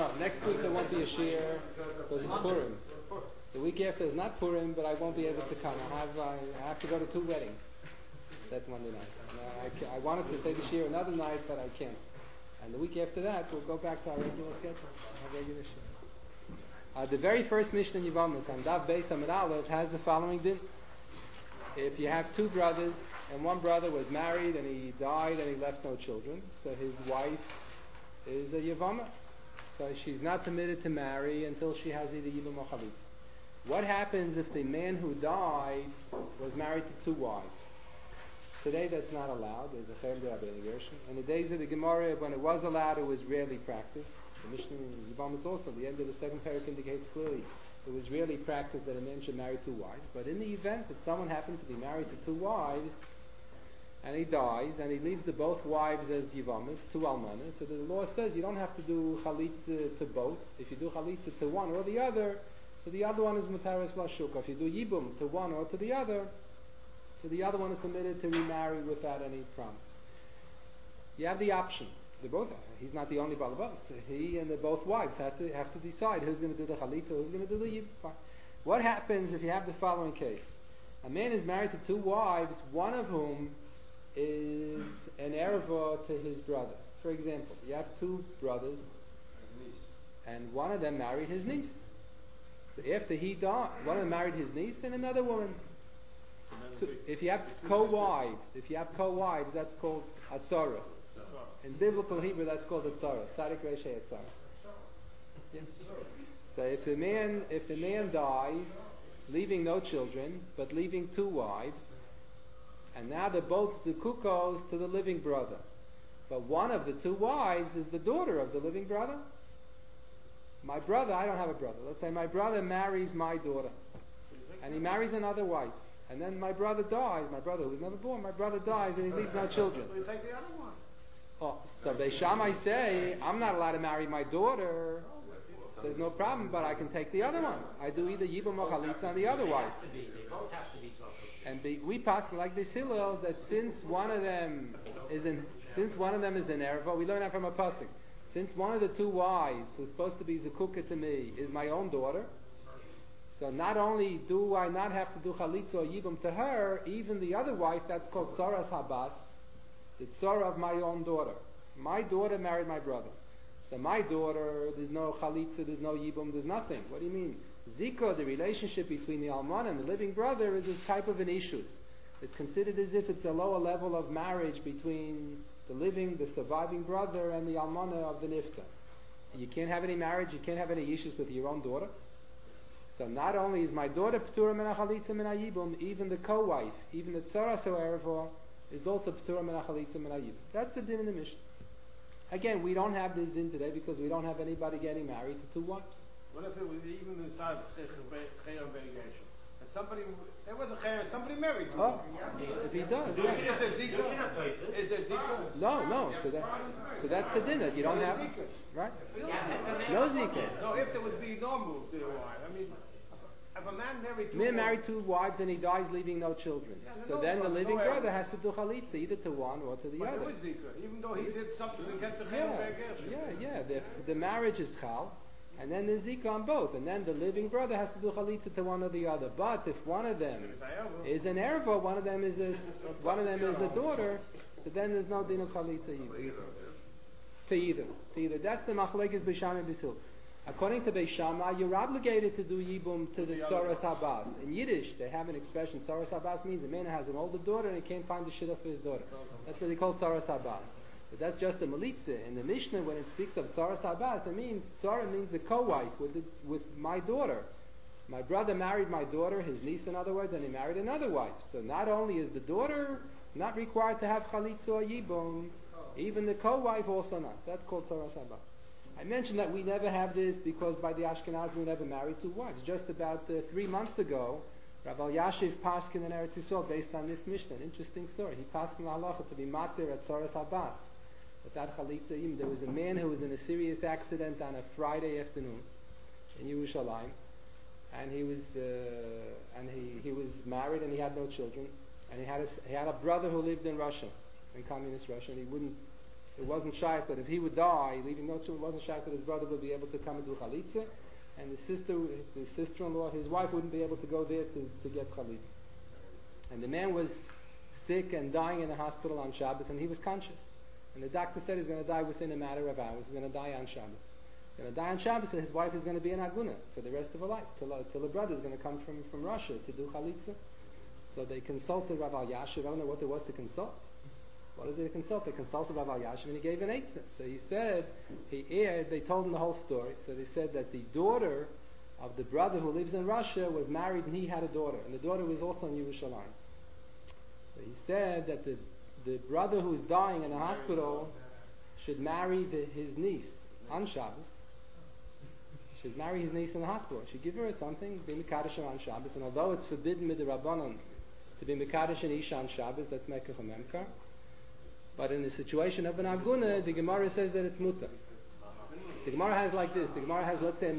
No, next week there won't be a shiur because it's Purim. The week after is not Purim, but I won't be able to come. I have to go to 2 weddings that Monday night. I wanted to say the shiur another night, but I can't. And the week after that, we'll go back to our regular schedule. Have regular shiur. The very first Mishnah in Yevamos on Daf Beis Amud Aleph has the following din. If you have 2 brothers, and one brother was married and he died and he left no children, so his wife is a Yevama. So she's not permitted to marry until she has either Yibum or Chalitza. What happens if the man who died was married to 2 wives? Today that's not allowed. There's a Cherem D'Rabbeinu Gershon. In the days of the Gemara, when it was allowed, it was rarely practiced. The Mishnah in Yevamos also, the end of the second parak indicates clearly it was rarely practiced that a man should marry 2 wives. But in the event that someone happened to be married to 2 wives, and he dies, and he leaves the both wives as Yevamos, 2 almanas, so the law says you don't have to do Chalitza to both. If you do Chalitza to one or the other, so the other one is Mutaris Lashuk. If you do Yibum to one or to the other, so the other one is permitted to remarry without any promise. You have the option. They're both. He's not the only Balabas. He and both wives have to decide who's going to do the Chalitza, who's going to do the Yibum. What happens if you have the following case? A man is married to 2 wives, one of whom is an erva to his brother. For example, you have 2 brothers, and one of them married his niece. So after he died, one of them married his niece and another woman. So if you have co-wives, that's called atzara. In biblical Hebrew, that's called atzara. Tzadik Reishei atzara. Yeah. So if the man dies, leaving no children, but leaving 2 wives, and now they're both zukukos to the living brother, but one of the 2 wives is the daughter of the living brother. My brother, I don't have a brother. Let's say my brother marries my daughter, and he marries another wife, and then my brother dies. My brother who was never born, my brother dies, and he leaves no children. So you take the other one. Oh, so Beis Shammai say I'm not allowed to marry my daughter. There's no problem, but I can take the other one. I do either Yibum or Chalitza on the other wife. They both have to be And we pass like this Hillel that since one of them is an erva, we learn that from a pasuk. Since one of the 2 wives who's supposed to be Zakukah to me is my own daughter, so not only do I not have to do Chalitza or Yibum to her, even the other wife, that's called Tzaras Habas, the Tzara of my own daughter. My daughter married my brother. So my daughter, there's no Chalitza, there's no Yibum, there's nothing. What do you mean? Zika, the relationship between the Alman and the living brother, is a type of an ishus. It's considered as if it's a lower level of marriage between the surviving brother and the Almana of the Nifta. You can't have any marriage, you can't have any issues with your own daughter. So not only is my daughter P'tura min ha-Chalitza min ha-Yibum, even the co-wife, even the Tzaras Erva, is also P'tura min ha-Chalitza min ha-Yibum. That's the din in the Mishnah. Again, we don't have this din today because we don't have anybody getting married to 2 wives. What if it was even inside Cherem Be'egation? And there was a Cherem, somebody married to him. If he does. Is there Zika? Is there Zika? No. So that's the din that you don't have. Right? No Zika. No, if there would be normal, I mean, if a man married 2 wives and he dies leaving no children. So then the living brother has to do Chalitza either to one or to the other. But there was Zika, even though he did something to get the Cherem Be'egation. Yeah. The marriage is Chal. And then there's Zika on both. And then the living brother has to do Chalitza to one or the other. But if one of them is an erva, one of them is a daughter, so then there's no din of Chalitza either. To either. That's the Machlekes Beis Shammai and Beis Hillel. According to Beis Shammai, you're obligated to do Yibum to the Tzaras Habas. In Yiddish, they have an expression. Tzaras Habas means a man has an older daughter and he can't find the shidduch for his daughter. That's what they call Tzaras Habas. But that's just a Melitza. In the Mishnah, when it speaks of Tzaras Habas, it means, Tzara means the co-wife with my daughter. My brother married my daughter, his niece in other words, and he married another wife. So not only is the daughter not required to have Chalitza or Yibum, even the co-wife also not. That's called Tzaras Habas. I mentioned that we never have this because by the Ashkenazim we never married 2 wives. Just about 3 months ago, Rav Yashiv Paskin in Eretz Yisrael, based on this Mishnah, an interesting story. He Paskin halacha to be matir at Tzaras Habas. Without Chalitza Yibum. There was a man who was in a serious accident on a Friday afternoon in Yerushalayim, and he was married and he had no children, and he had a brother who lived in Russia, in communist Russia, and he wouldn't it wasn't shaykh that if he would die, leaving no children, it wasn't shaykh that his brother would be able to come and do chalitza, and his sister-in-law, his wife wouldn't be able to go there to get chalitza. And the man was sick and dying in the hospital on Shabbos, and he was conscious. And the doctor said he's going to die within a matter of hours. He's going to die on Shabbos. He's going to die on Shabbos, and his wife is going to be an aguna for the rest of her life, till the brother is going to come from Russia to do chalitza. So they consulted Rav Elyashiv. I don't know what there was to consult. What is it to consult? They consulted Rav Elyashiv, and he gave an eitzah. So he said, they told him the whole story. So they said that the daughter of the brother who lives in Russia was married, and he had a daughter, and the daughter was also in Yerushalayim. So he said that the brother who's dying in the hospital should marry his niece on Shabbos. Should marry his niece in the hospital. Should give her something, be Mekadosh on Shabbos. And although it's forbidden with the Rabbanon to be Mekadosh and Isha on Shabbos, that's Mekach Memkar. But in the situation of an Aguna, the Gemara says that it's mutter. The Gemara has like this. The Gemara has, let's say,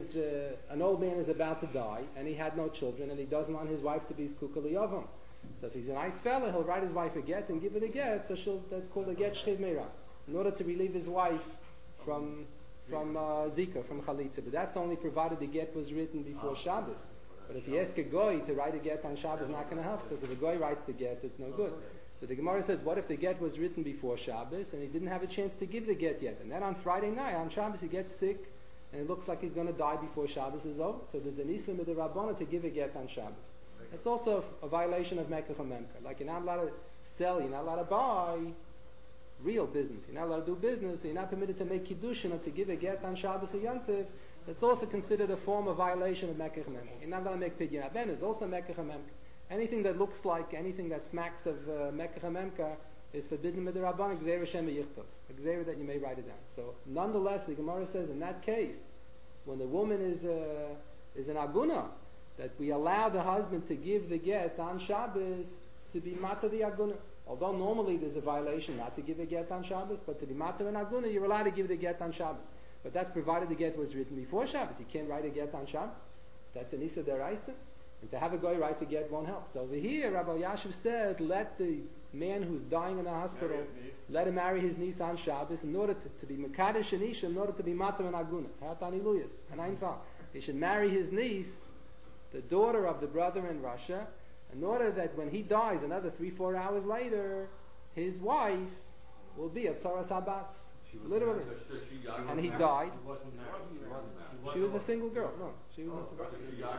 an old man is about to die, and he had no children, and he doesn't want his wife to be Skukali Yavam. So if he's a nice fella, he'll write his wife a get and give it a get. So that's called a get shchiv meira, in order to relieve his wife from zika, from chalitza. But that's only provided the get was written before Shabbos. But if you ask a goy to write a get on Shabbos, it's not going to help, because if a goy writes the get, it's no good. So the Gemara says, what if the get was written before Shabbos and he didn't have a chance to give the get yet? And then on Friday night, on Shabbos, he gets sick and it looks like he's going to die before Shabbos is over. So there's an issue with the Rabbana to give a get on Shabbos. It's also a violation of Mekach Memkar. Like you're not allowed to sell, you're not allowed to buy real business. You're not allowed to do business. You're not permitted to make kiddushin or to give a get on Shabbos or Yom Tov. That's also considered a form of violation of Mekach Memkar. You're not allowed to make pidyon haben. It's also Mekach Memkar. Anything that looks like, anything that smacks of Mekach Memkar is forbidden with the Rabban, Gzeira Shem Yichtov, a Gzeira that you may write it down. So nonetheless, the Gemara says in that case, when the woman is an aguna, that we allow the husband to give the get on Shabbos to be mata the aguna. Although normally there's a violation not to give a get on Shabbos, but to be mata an aguna, you're allowed to give the get on Shabbos. But that's provided the get was written before Shabbos. You can't write a get on Shabbos. That's an Issa Deraisa. And to have a guy write the get won't help. So over here, Rabbi Elyashiv said, let the man who's dying in the hospital, let him marry his niece on Shabbos in order to be Mekadosh and Isha, in order to be Matar and Aguna. Hatani Luyas. And Einfal. He should marry his niece, the daughter of the brother in Russia, in order that when he dies another 3-4 hours later, his wife will be at Tzaras Abbas. Literally. And he died. She wasn't married. She was a single girl. No, she was a single girl.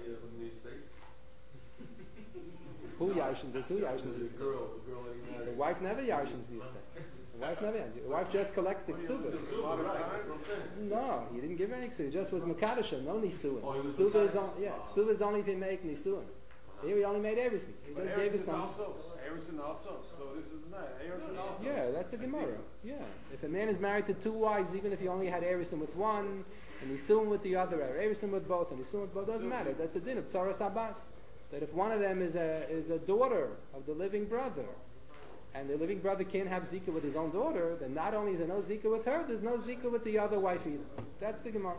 Who Yarshin? Who Yarshin? The girl that he married. The wife never Yarshins these things. The wife never. The wife just collects the ksubas. No, he didn't give her any ksubas. He just was Makadasha, no nisuin. Ksubas is only if you make nisuin. Here he only made everything. He just gave us some. Harrison also. So this is not Harrison also. Yeah, that's a Gemara. Yeah. If a man is married to 2 wives, even if he only had Harrison with one, and he's suing with the other, or Harrison with both, and he's suing with both, doesn't matter. That's a din of Tzaras Abbas. That if one of them is a daughter of the living brother, and the living brother can't have zika with his own daughter, then not only is there no zika with her, there's no zika with the other wife either. That's the Gemara.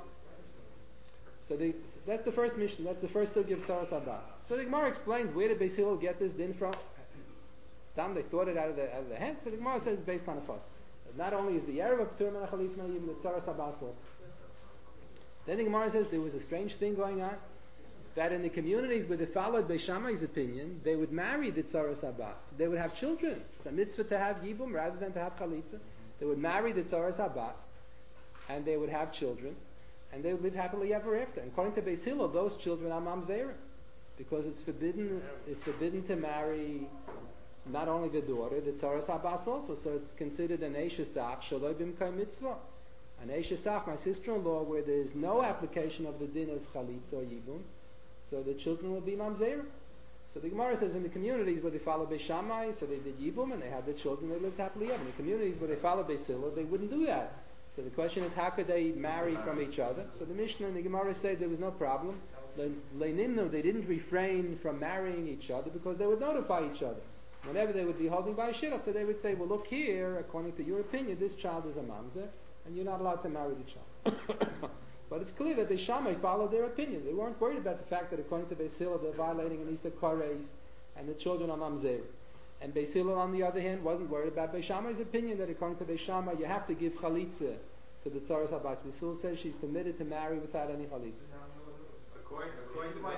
So that's the first mission. That's the first sugi of Tzaras Abbas. So the Gemara explains, where did Beis Hillel get this din from? They thought it out of the head. So the Gemara says it's based on a fuss. Not only is the Erev of P'turim and Chalitza, even the Tzaras Abbas also. Then the Gemara says there was a strange thing going on, that in the communities where they followed Beis Shammai's opinion, they would marry the Tzaras Abbas. They would have children. It's a mitzvah to have Yibum rather than to have Chalitza. They would marry the Tzaras Abbas, and they would have children, and they would live happily ever after. And according to Beis Hillel, those children are mamzerim, because it's forbidden to marry not only the daughter, the Tzaras Abbas also. So it's considered an Eishesach Shaloi B'mkai Mitzvah. An Eishesach, my sister-in-law, where there is no application of the din of Chalitza or Yibum, so the children will be mamzerim. So the Gemara says in the communities where they follow Beis Shammai, so they did Yibum and they had the children, they lived happily ever. In the communities where they follow Beis Hillel, they wouldn't do that. So the question is, how could they marry from each other? So the Mishnah and the Gemara say there was no problem. Leinimnu, they didn't refrain from marrying each other because they would notify each other. Whenever they would be holding by a shidduch, so they would say, well, look here, according to your opinion, this child is a mamzer, and you're not allowed to marry the child. But it's clear that Beis Shammai followed their opinion. They weren't worried about the fact that according to Beis Hillel, they're violating an Isa Kares, and the children are mamzer. And Beis Hillel, on the other hand, wasn't worried about Beis Shammai's opinion that according to Beis Shammai you have to give chalitza to the tzaras habas. Beis Hillel says she's permitted to marry without any chalitza. According to my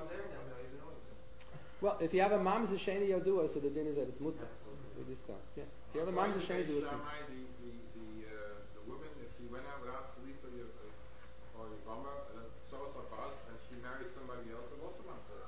Well, if you have a mamzer sheni yodua, so the din is that it's mutar. We discussed. Yeah. If you have a mamzer sheni yodua, the woman, if she went out without chalitza or yibama, and tzaras habas, and she marries somebody else, it also not so.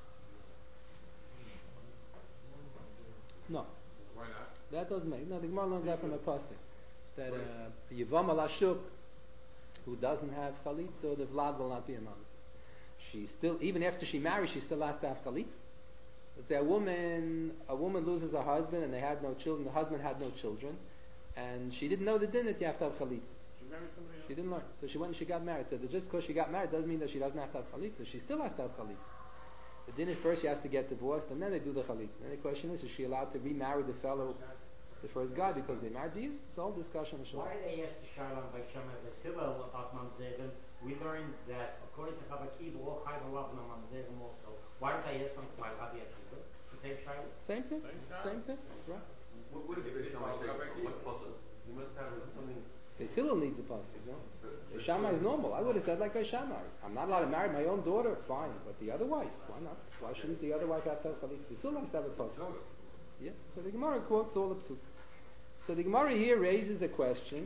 No. Why not? That doesn't make. No, the Gemara learns that from a pasuk that Yivam al-Ashuk, who doesn't have chalitza, the vlad will not be a mamzer. She still, even after she marries, she still has to have chalitza. Let's say a woman loses her husband and they had no children. The husband had no children, and she didn't know the din that you have to have chalitza. She married somebody else. She didn't learn, so she went and she got married. So that just because she got married doesn't mean that she doesn't have to have chalitza. She still has to have chalitza. The din is first she has to get divorced, and then they do the chalitza. And the question is she allowed to remarry the fellow, the first guy, because they married? It's all discussion. Why did they ask the Shalom by Shammai Veshilo about Mamzerim? We learned that according to Rabbi Akiva, all Chayv Alav and Mamzerim also. Why did they ask them by Rabbi Akiva? The same Shiloh? Same thing. Same thing. Right. What is it? What puzzle? You must have something. Beis Hillel needs a pasuk, no? Beis Shammai is normal. I would have said like Beis Shammai. I'm not allowed to marry my own daughter. Fine, but the other wife, why not? Why shouldn't the other wife have to have chalitza? Beis Hillel has to have a pasuk. Yeah. So the Gemara quotes all the psuk. So the Gemara here raises a question: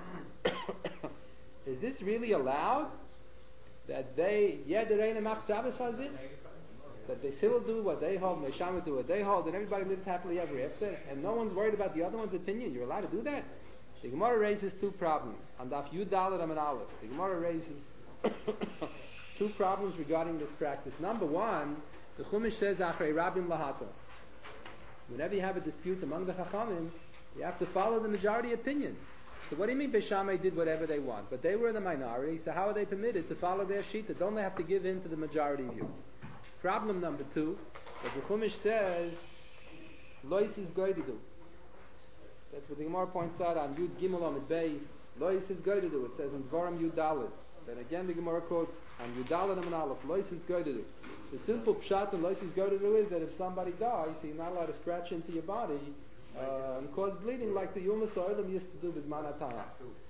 is this really allowed? That they that Beis Hillel do what they hold, and Beis Shammai do what they hold, and everybody lives happily ever after, and no one's worried about the other one's opinion. You're allowed to do that? The Gemara raises two problems. On Daf Yud Dalet Amud Aleph, the Gemara raises two problems regarding this practice. Number one, the Chumash says Achrei Rabim Lahatos. Whenever you have a dispute among the Chachamim, you have to follow the majority opinion. So what do you mean Beis Shammai did whatever they want? But they were in the minority, so how are they permitted to follow their shita? Don't they have to give in to the majority view? Problem number two, that the Chumash says Lois is goydidu. That's what the Gemara points out on Yud Gimel Amid Beis. Lois is goydidu. It says in Dvarim Yud Dalet. Then again the Gemara quotes on Yud Dalet Amid Aleph. Lois is goydidu. The simple pshat in Lois is goydidu is that if somebody dies, you're not allowed to scratch into your body and cause bleeding like the Yom HaSoilim used to do with Manatana.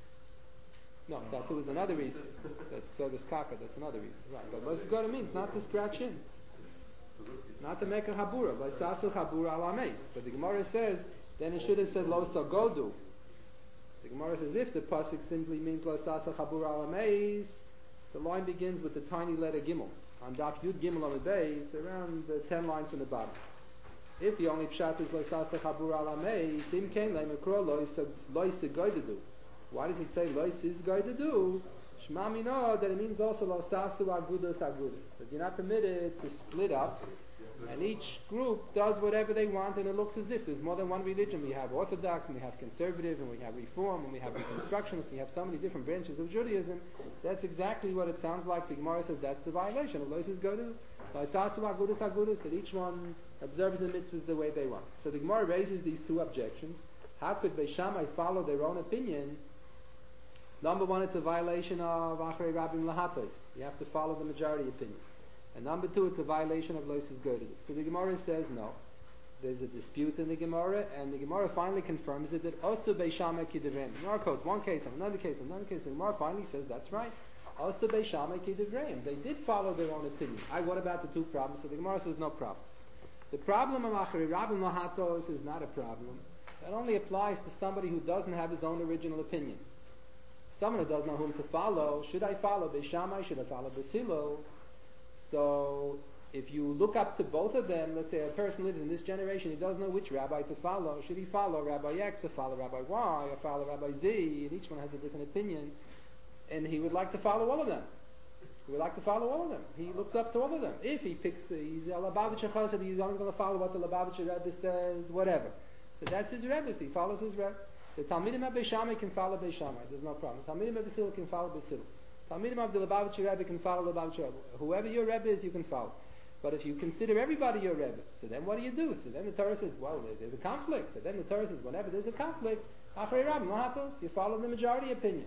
No, tattoo is another reason. That's Ksogos Kaka, that's another reason. Right. But Lois is goydidu means not to scratch in. Not to make a habura. Lois sasu habura ala meis. But the Gemara says, then it should have said Lo Sagodu. The Gemara says if the pasuk simply means Lo Sasa Chabur Ala Meis, the line begins with the tiny letter Gimel. On Daf Yud Gimel on the base, around 10 lines from the bottom. If the only pshat is Lo Sasa Chabur Ala Meis, Im Ken Le Mekro Lo Sagodu. Why does it say Lo Sagodu? Shema Mino, that it means also Lo Sasu Agudos Agudos. That you're not permitted to split up. And each group does whatever they want, and it looks as if there's more than one religion. We have Orthodox, and we have Conservative, and we have Reform, and we have Reconstructionists, and you have so many different branches of Judaism. That's exactly what it sounds like. The Gemara says that's the violation of Lois Godu, that each one observes the mitzvahs the way they want. So the Gemara raises these two objections. How could Beis Shammai follow their own opinion? Number one, it's a violation of Achrei Rabim Lahatos. You have to follow the majority opinion. And number two, it's a violation of Lois Godu. So the Gemara says no. There's a dispute in the Gemara, and the Gemara finally confirms it that also Beis Shammai Kidivreim. The Gemara quotes one case and another case and another case. The Gemara finally says that's right. Also Beis Shammai Kidivreim. They did follow their own opinion. What about the two problems? So the Gemara says no problem. The problem of Achrei Rabim Lahatos is not a problem. That only applies to somebody who doesn't have his own original opinion. Someone who doesn't know whom to follow. Should I follow Beis Shammai? Should I follow Beis Hillel? So, if you look up to both of them, let's say a person lives in this generation, he doesn't know which rabbi to follow. Should he follow Rabbi X or follow Rabbi Y or follow Rabbi Z? And each one has a different opinion. And he would like to follow all of them. He would like to follow all of them. He looks up to all of them. If he picks, he's a Lubavitcher Chassid, he's only going to follow what the Lubavitcher Rebbe says, whatever. So that's his Rebbe, so he follows his Rebbe. The Talmidim of Beis Shammai can follow Beis Shammai, there's no problem. The Talmidim of Beis Hillel can follow Beis Hillel. Talmidim of the Lubavitcher Rebbe can follow Lubavitcher Rebbe. Whoever your Rebbe is, you can follow. But if you consider everybody your Rebbe, so then what do? So then the Torah says, well, there's a conflict. So then the Torah says, whenever there's a conflict, Achrei Rabim Lahatos, you follow the majority opinion.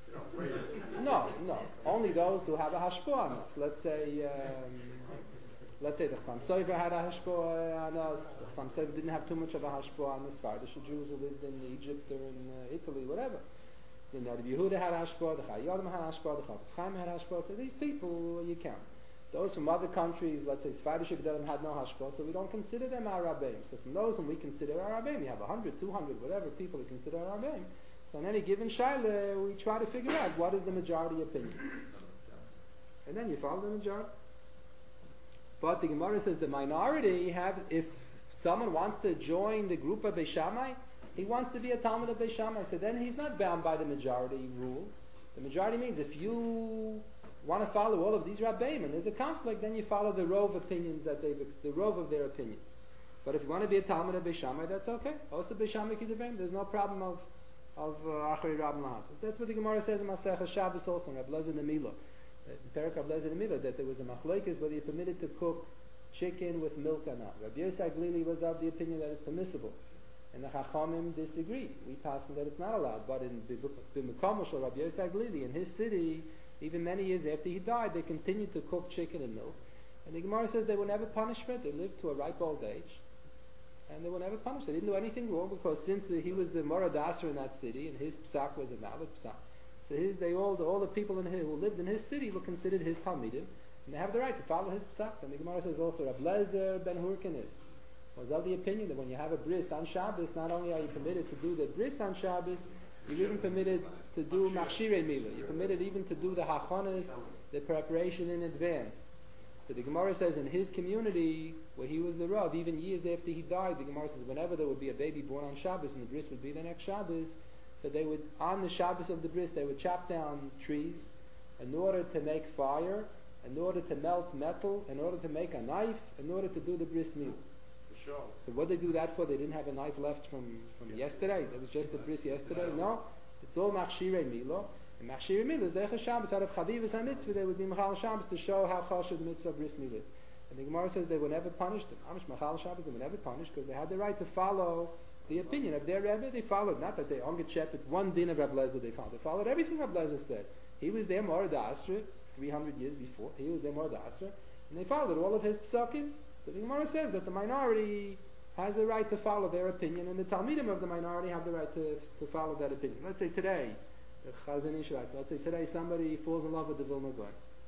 No. Only those who have a hashpah on us. Let's say, let's say the Chassam Sofer had a hashpah on us, the Chassam Sofer didn't have too much of a hashpah on the Sephardic Jews who lived in Egypt or in Italy, whatever. The Rabbi Yehuda had hashpah, the Chayyim had hashpah, the Chafetz Chaim had hashpah. So these people you count. Those from other countries, let's say Sephardic Gedolim had no hashpah, so we don't consider them our Rabbeim. So from those whom we consider our Rabbeim, you have 100, 200, whatever people we consider our Rabbeim. So on any given shaila, we try to figure out what is the majority opinion. And then you follow the majority. But the Gemara says the minority if someone wants to join the group of Beis Shammai, he wants to be a Talmud of Beis Shammai, so then he's not bound by the majority rule. The majority means if you want to follow all of these Rabbeim and there's a conflict, then you follow the rove opinions the rove of their opinions. But if you want to be a Talmud of Beis Shammai, that's okay. Also Beis Shammai Kiduvim, there's no problem of Achrei Rab Lahat. That's what the Gemara says in Masechah Shabbos also, Rab Lezer Nemila. In Perek Rab Lezer Nemila, that there was a machlokes whether you're permitted to cook chicken with milk or not. Rabbi Yosef Glili was of the opinion that it's permissible. And the Chachamim disagreed. We passed that it's not allowed. But in B'Mekom Shel Rabbi Yosef Glili, in his city, even many years after he died, they continued to cook chicken and milk. And the Gemara says they were never punished for it. They lived to a ripe old age. And they were never punished. They didn't do anything wrong because since he was the Morad Asher in that city, and his psak was a valid psak, so all the people who lived in his city were considered his Talmidim, and they have the right to follow his psak. And the Gemara says also, Rab Lezer ben Hurkanis was of the opinion that when you have a bris on Shabbos, not only are you permitted to do the bris on Shabbos, you're even permitted to do machshirei milah. You're permitted even to do the hachonas, the preparation in advance. So the Gemara says in his community, where he was the Rav, even years after he died, the Gemara says whenever there would be a baby born on Shabbos and the bris would be the next Shabbos, so they would, on the Shabbos of the bris, they would chop down trees in order to make fire, in order to melt metal, in order to make a knife, in order to do the bris milah. Sure. So what did they do that for? They didn't have a knife left from yesterday. It was just the bris yesterday. No, it's all machshirei milah. And machshirei milah is Deicha Shabbos. Out of Chavivas HaMitzvah, they would be Machal Shabbos to show how chashuv the mitzvah bris milah. And the Gemara says they were never punished. Amish Machal Shabbos, they were never punished because they had the right to follow the opinion of their Rebbe. They followed, not that they only checked one din of Rab Lezer they followed. They followed everything Rab Lezer said. He was their Morad Asra 300 years before. He was their Morad Asra. And they followed all of his psakim. So the Gemara says that the minority has the right to follow their opinion, and the Talmidim of the minority have the right to follow that opinion. Let's say today, the Chazon Ish writes, let's say today somebody falls in love with the Vilna Gaon.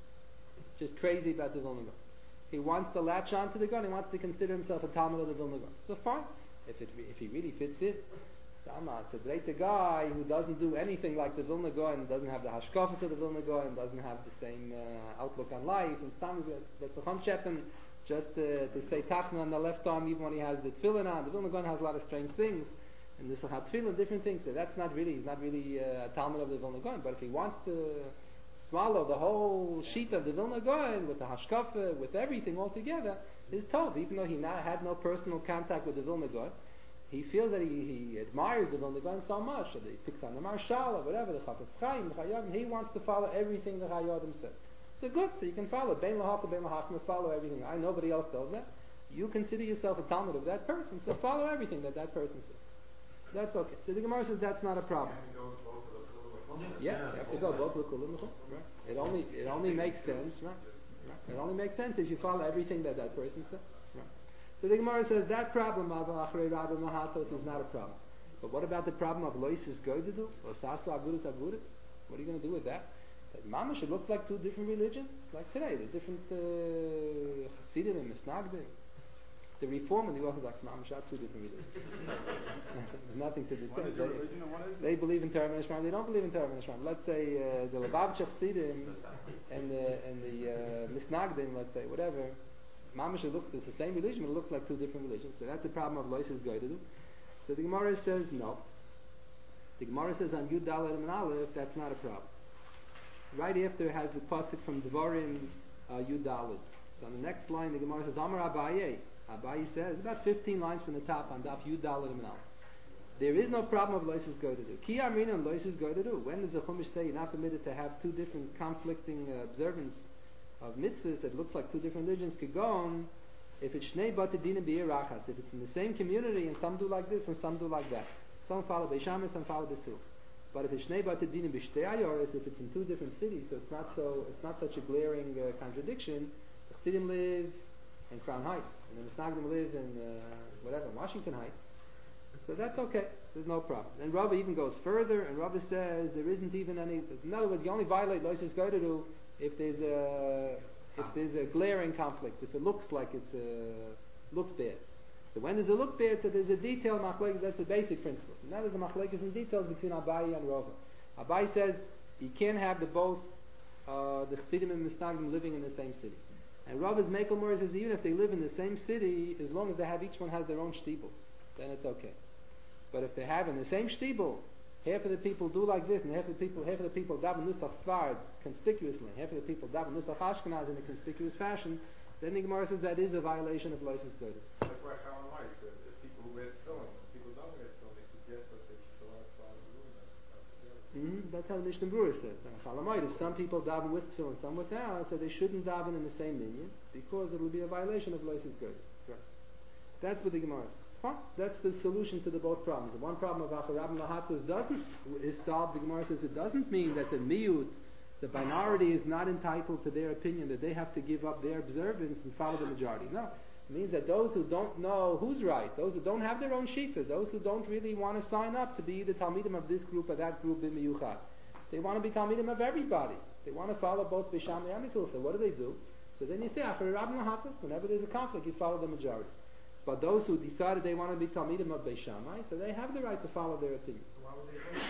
Just crazy about the Vilna Gaon. He wants to latch on to the Gaon, he wants to consider himself a Talmud of the Vilna Gaon. So fine, if he really fits in. It's a great guy who doesn't do anything like the Vilna Gaon, doesn't have the hashkafas of the Vilna Gaon, doesn't have the same outlook on life, and that's a Chomchepen, just to say Tachna on the left arm even when he has the tefillin on. The Vilna Gaon has a lot of strange things, and this have tefillin, different things. So he's not really a Talmud of the Vilna Gaon. But if he wants to swallow the whole sheet of the Vilna Gaon with the hashkafa, with everything all together, he's told, even though he had no personal contact with the Vilna Gaon, he feels that he admires the Vilna Gaon so much that he picks on the Marshal or whatever, the Chafetz Chaim, the Chayyim, he wants to follow everything the Chayyim said. So good, so you can follow Bein Lahaka, Bein Lahachma, follow everything. Nobody else does that. You consider yourself a Talmud of that person, so follow everything that person says. That's okay. So the Gemara says that's not a problem. Yeah, you have to go both l'kulim, right? It only makes sense, right? It only makes sense if you follow everything that person says, right? So the Gemara says that problem of Achrei Rabbi Mahatos is not a problem. But what about the problem of Loisis Goidedu or Sasu Agudus Agudus? What are you going to do with that? Mamash, it looks like two different religions, like today, the different Hasidim and Misnagdim. The Reform and the Orthodox Mamash are two different religions. There's nothing to discuss. They believe in Torah and Ishmael, they don't believe in Torah and Ishmael. Let's say the Lubavitch Hasidim and the Misnagdim, let's say, whatever. Mamash, it's the same religion, but it looks like two different religions. So that's the problem of Loisis Goidedu. So the Gemara says no. The Gemara says on Yud Dalet and Aleph, that's not a problem. Right after it has the pasuk from Devarim Yud Dalet. So on the next line, the Gemara says Amar Abaye. Abaye says about 15 lines from the top on Daf Yud Dalet and Aleph. There is no problem of Loisis Goidedu. Ki Amrina and Loisis Goidedu. When does the Chumash say you're not permitted to have two different conflicting observance of mitzvahs that looks like two different religions? Kagon, if it's Shnei Batadinim B'Yirachas, if it's in the same community and some do like this and some do like that. Some follow Beis Shammai, some follow Basil. But if it's Shnei Batadinim B'Shtei Ayoros, if it's in two different cities, so it's not such a glaring contradiction. The Chassidim live in Crown Heights, and the Misnagdim live in Washington Heights. So that's okay. There's no problem. And Rabbi even goes further, and Rabbi says there isn't even any. In other words, you only violate Lois Goyderu if there's a glaring conflict. If it looks like looks bad. So when there's a look bad, so there's a detail machlekes. That's the basic principle. So now there's a machlekes in details between Abaye and Rava. Abaye says you can't have the Chassidim and Misnagdim living in the same city. And Rava's Mekel Mor says even if they live in the same city, as long as each one has their own shtibel, then it's okay. But if they have in the same shtibel, half of the people do like this, and half of the people daven Nusach Svard conspicuously, half of the people daven Nusach Ashkenaz in a conspicuous fashion, then the Gemara says that is a violation of Loises Goyder. That's why Chaim Mike, the people who wear tefillin, people don't wear tefillin, they suggest that they should go outside the room. That's how the Mishnah Berurah said. Chalamayit, if some people daven with tefillin, some without, so they shouldn't daven in the same minyan because it will be a violation of Loises Goyder. Right. That's what the Gemara says. Fine. That's the solution to the both problems. The one problem of Acharab Lahatus is solved. The Gemara says it doesn't mean that the miyut, the minority, is not entitled to their opinion, that they have to give up their observance and follow the majority. No. It means that those who don't know who's right, those who don't have their own shita, those who don't really want to sign up to be the Talmidim of this group or that group b'miyuchad, they want to be Talmidim of everybody. They want to follow both Bisham and Yamisil. So what do? So then you say, Acharab Lahatus, whenever there's a conflict, you follow the majority. But those who decided they want to be Talmidim of Beis Shammai, so they have the right to follow their opinions. So why would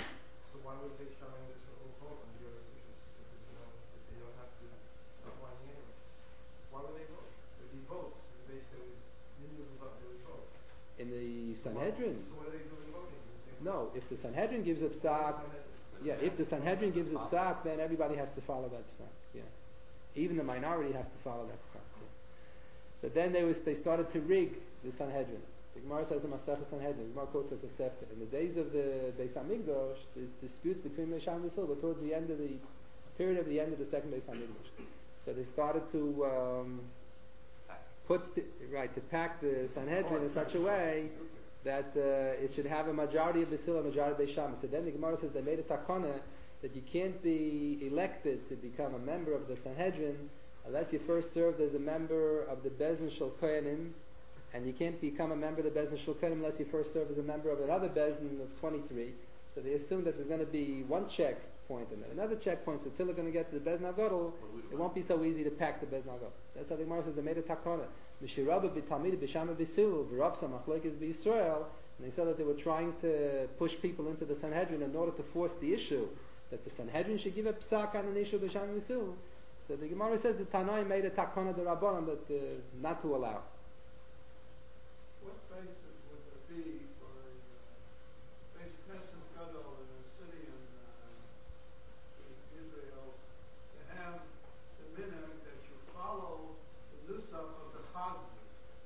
Beis Shammai vote on the other issues if they don't have to apply anyway? Why would they vote? If he votes, they would vote. In the Sanhedrin? So what are they doing voting? No, if the Sanhedrin gives a psak, if the Sanhedrin gives a psak, then everybody has to follow that psak. Yeah, even the minority has to follow that psak. Yeah. So then they started to rig the Sanhedrin. The Gemara says in Masechah Sanhedrin, the Gemara quotes at the Sefta. In the days of the Beis Hamikdash, the disputes between Beis Shammai and Yisrael were towards the end of the period of the end of the second Beis Hamikdash. So they started to pack the Sanhedrin in such a way that it should have a majority of Basil, a majority of Beis Shammai. So then the Gemara says they made a takana that you can't be elected to become a member of the Sanhedrin unless you first served as a member of the Bezdin Shel Kohanim, and you can't become a member of the Bezdin Shel Kohanim unless you first serve as a member of another Bezdin of 23. So they assume that there's going to be one checkpoint and then another checkpoint, so until they're going to get to the Bezdin HaGadol, it won't be so easy to pack the Bezdin HaGadol. That's how the Gemara says they made a takana. Mishirabah b'talmid b'shama b'silu v'ravsa machlekes b'Yisrael, and they said that they were trying to push people into the Sanhedrin in order to force the issue that the Sanhedrin should give a psak on an issue b'shama b'silu. So the Gemara says that Tanai made a takana de Rabbanan that not to allow. What basis would there be for a Beis Knesset Gadol in a city in Israel to have the minhag that you follow the nusach of the Chazan?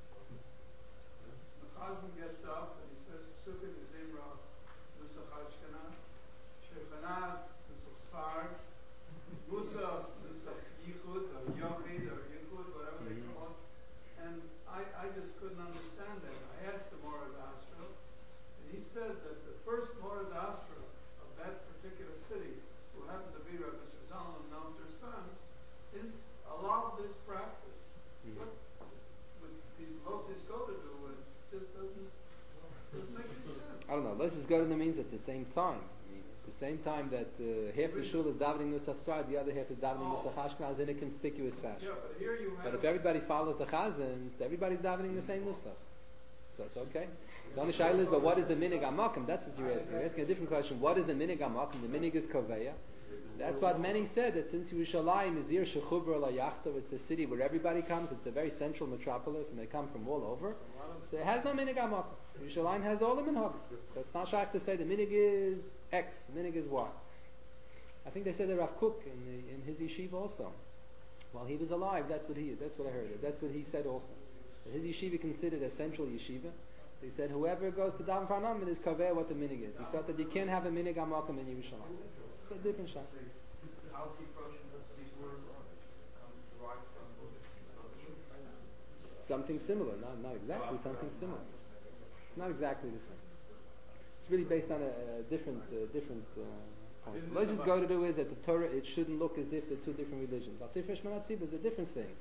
The Chazan gets up and he says, Pesukei Zimra Nusach Ashkenaz, Shechanaz Nusach Sfard, Musa Nusach Yichud or Yochid or Yichud, whatever they call it. And I just couldn't understand that. I asked the Morad Asra, and he said that the first Morad Asra of that particular city, who happened to be Rabbi Shazal and Nelzer son, is allowed this practice. What would the Lotus go to do? It just doesn't make any sense. I don't know. Lotus go to means at the same time. At the same time that half the shul is davening Nusach Sfard, the other half is davening Nusach Ashkenaz in a conspicuous fashion. Yeah, but here you have. But if everybody follows the Chazans, everybody's davening the same Nusach. So it's okay. The only shaila is, but what is the minig amakim? That's what you're asking. You're asking a different question. What is the minig amakim? The minig is kaveya. That's what many said, that since Yerushalayim is Ir Shechubra La Yachtov, it's a city where everybody comes, it's a very central metropolis, and they come from all over. So it has no minig amakim. Yerushalayim has all the minhag. So it's not shaykh to say the minig is X, the minig is Y. I think they said that Rav Kook in his yeshiva also. While he was alive, that's what I heard. That's what he said also. That his yeshiva considered a central yeshiva. He said whoever goes to Daven Farnam is kaveh what the minig is. He felt that you can't have a minig amakim in Yerushalayim. It's a different shot. How deep Russian does these words derive from? Something similar, not exactly something similar. Not exactly the same. It's really based on a different point. What let's just go to do is that the Torah, it shouldn't look as if they're two different religions. Al Tifresh Manatzib is a different thing.